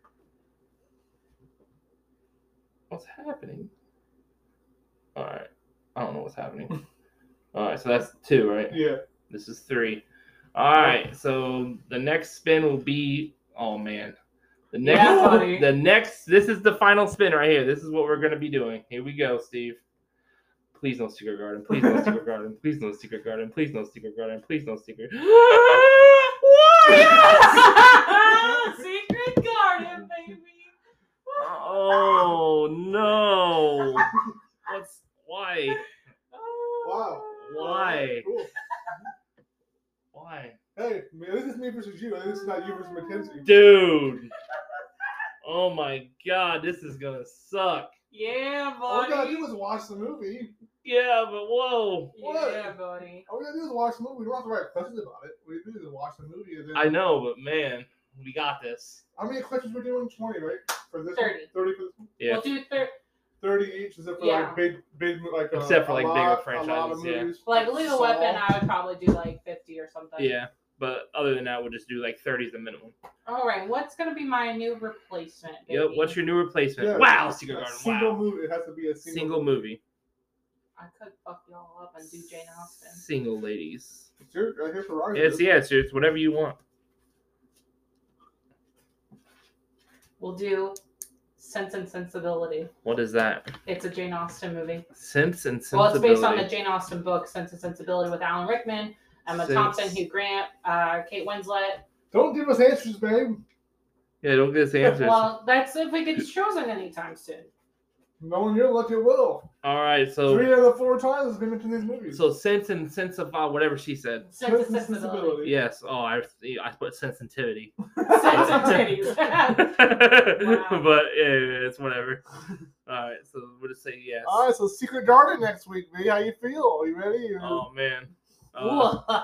What's happening? All right. I don't know what's happening. All right. So that's two, right?
Yeah.
This is three. All right. So the next spin will be. Oh man. The next.
Yeah, buddy.
The next. This is the final spin right here. This is what we're gonna be doing. Here we go, Steve. Please no Secret Garden. Please no Secret Garden. Please no Secret Garden. Please no Secret Garden. Please no Secret. What?
Secret Garden, baby.
Oh no! What's why?
Wow.
Why?
Cool.
Why?
Hey, man, this is me versus you. This is not you versus Mackenzie.
Dude! Oh my god, this is gonna suck.
Yeah,
All we gotta
buddy.
do is watch the movie.
Yeah, but whoa.
What?
Yeah, buddy.
All we gotta do is watch the movie. We don't have to write questions about it. What we do is watch the movie. And then,
I know, but man, we got this.
How many questions we're doing? twenty, right? For this
thirty.
one? thirty for this one?
Yeah.
We'll do thir-
thirty each, except for
Yeah.
like big, big, like uh,
Except for, like,
a
bigger
lot, a lot of
franchises, yeah.
movies.
like Lethal
Saw.
Weapon. I would probably do like fifty or something.
Yeah. But other than that, we'll just do like thirty is the minimum.
All right. What's gonna be my new replacement? Baby?
Yep. What's your new replacement?
Yeah,
Wow,
a
Secret Garden.
Single
Wow.
movie. It has to be a single,
Single movie.
I could fuck y'all up and do Jane Austen.
Single ladies.
It's your, right here for Ryan.
It's yeah, it's, it's whatever you want.
We'll do Sense and Sensibility.
What is that?
It's a Jane Austen movie.
Sense and
Well, it's
sensibility.
based on the Jane Austen book, Sense and Sensibility, with Alan Rickman, Emma
Sense-
Thompson, Hugh Grant, uh, Kate Winslet.
Don't give us answers, babe.
Yeah, don't get us answers.
Well, that's if it gets chosen anytime soon.
Knowing your luck, it will.
All right,
Three
so
out of the four times has been mentioned in these movies.
so sense and sensify whatever she said.
Sense and Sensibility.
Yes. Oh, I I put sensitivity.
Sense and titties.
But yeah, it's whatever. All right, so we'll just say yes.
All right, so Secret Garden next week, babe. How you feel? Are you ready?
Oh man. Uh,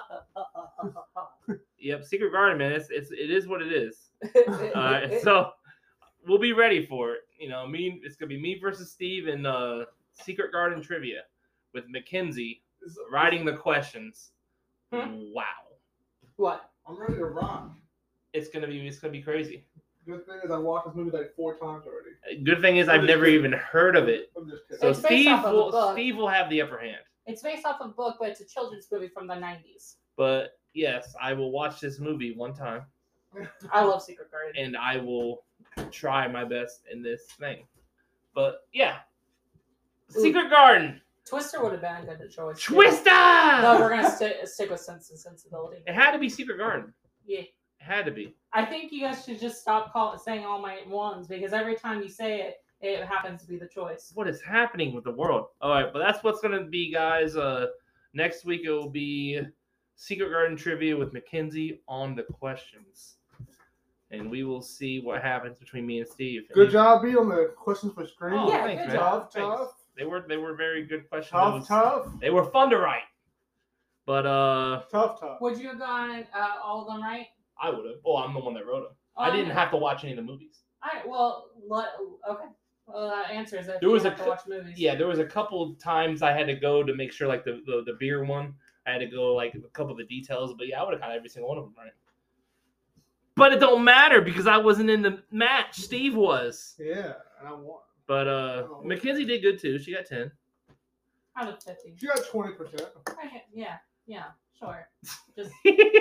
yep, Secret Garden, man. It's it's it is what it is. All right, so we'll be ready for it. You know, me. It's gonna be me versus Steve in uh, Secret Garden trivia with Mackenzie writing the questions.
Hmm?
Wow,
What?
I'm ready to rock.
it's gonna be it's gonna be crazy.
Good thing is I watched this movie like four times already.
Good thing is I've never even heard of it.
I'm just kidding.
So
It's based
Steve
off of a
will
book.
Steve will have the upper hand.
It's based off a book, but it's a children's movie from the nineties.
But yes, I will watch this movie one time,
I love Secret Garden.
and I will try my best in this thing. But yeah, Secret Garden,
Twister would have been a good choice. too.
Twister.
No, we're gonna st- stick with Sense and Sensibility.
It had to be Secret Garden.
Yeah.
It had to be.
I think you guys should just stop call- saying all my ones, because every time you say it, it happens to be the choice.
What is happening with the world? All right, but that's what's gonna be, guys. Uh, next week it will be Secret Garden trivia with Mackenzie on the questions, and we will see what happens between me and Steve.
Good job, B, on the questions for Scream.
Oh,
Yeah,
thanks,
good
man.
Tough,
Thanks.
tough,
They were they were very good questions. It
tough,
was-
tough,
They were fun to write, but uh,
tough, tough.
Would you have gotten uh, all of them right?
I would have. Oh, I'm the one that wrote them. I
Oh,
didn't
yeah.
have to watch any of the movies.
All right. Well, let, okay. Well, that answers it.
There was
you
a
have to
cou-
watch movies.
Yeah, there was a couple times I had to go to make sure, like the, the, the beer one, I had to go like a couple of the details, but yeah, I would have got every single one of them right. But it don't matter because I wasn't in the match. Steve was.
Yeah, and I won.
But uh,
Oh.
Mackenzie did good too. She got ten.
Out of fifty.
She got twenty percent.
I, yeah, yeah, sure. Just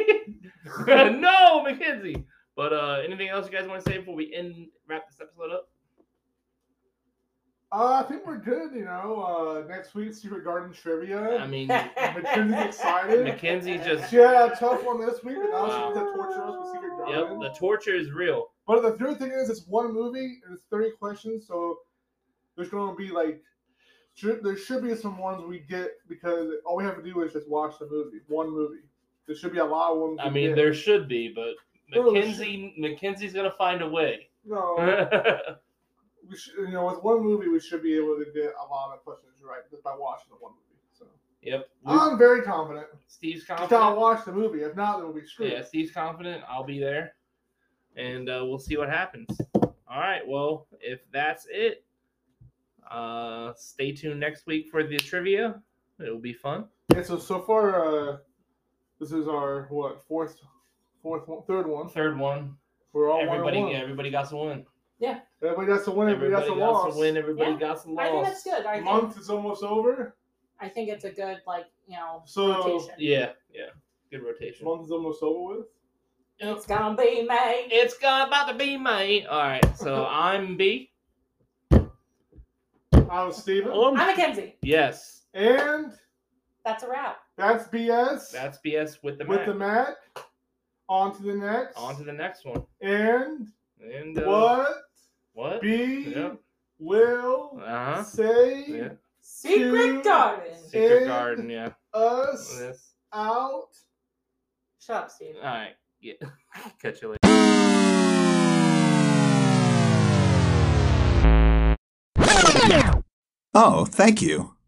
No, Mackenzie. But uh, anything else you guys want to say before we end wrap this episode up?
Uh, I think we're good. You know, uh, next week Secret Garden trivia.
I mean,
Mackenzie's excited.
Mackenzie just.
She had a tough one this week, but now
Wow.
she's gonna torture us with Secret
Yep,
Garden.
the torture is real.
But the third thing is, it's one movie and it's thirty questions, so there's going to be like, should, there should be some ones we get because all we have to do is just watch the movie, one movie. There should be a lot of ones.
I
we
mean,
get.
there should be, but
No, there
Mackenzie, Mackenzie's gonna find a way.
no. We should, you know, with one movie, we should be able to get a lot of questions right just by watching the one movie. So
Yep.
I'm very confident.
Steve's
Just gotta
confident.
watch the movie. If not, then we'll be screwed.
Yeah, Steve's confident. I'll be there, and uh, we'll see what happens. All right. Well, if that's it, uh, stay tuned next week for the trivia. It will be fun.
Yeah. So so far, uh, this is our what fourth, fourth, one, third one.
Third one.
We're all
Everybody,
one.
everybody got to win.
Everybody got to win. Everybody,
Everybody
got to
got
loss.
to win. Everybody
Yeah.
got some
I think
loss.
that's good. I
The
think,
month is almost over.
I think it's a good, like, you know,
So-
rotation.
Yeah, yeah. Good rotation.
Month is almost over with.
It's gonna be May.
It's got about to be May. All right. So I'm B.
I'm Steven.
Um,
I'm Mackenzie.
yes.
And
That's a wrap.
that's B S
That's B S with the
with
Mac.
the Mac. On to the next.
On to the next one.
And
And uh,
what
What?
B
Yep.
will
Uh huh.
say
Yeah.
Secret
Two-
Garden.
Secret
And-
Garden. Yeah.
us
This.
out.
Shut up, Steve.
All right. Yeah. Catch you later.
Oh, thank you.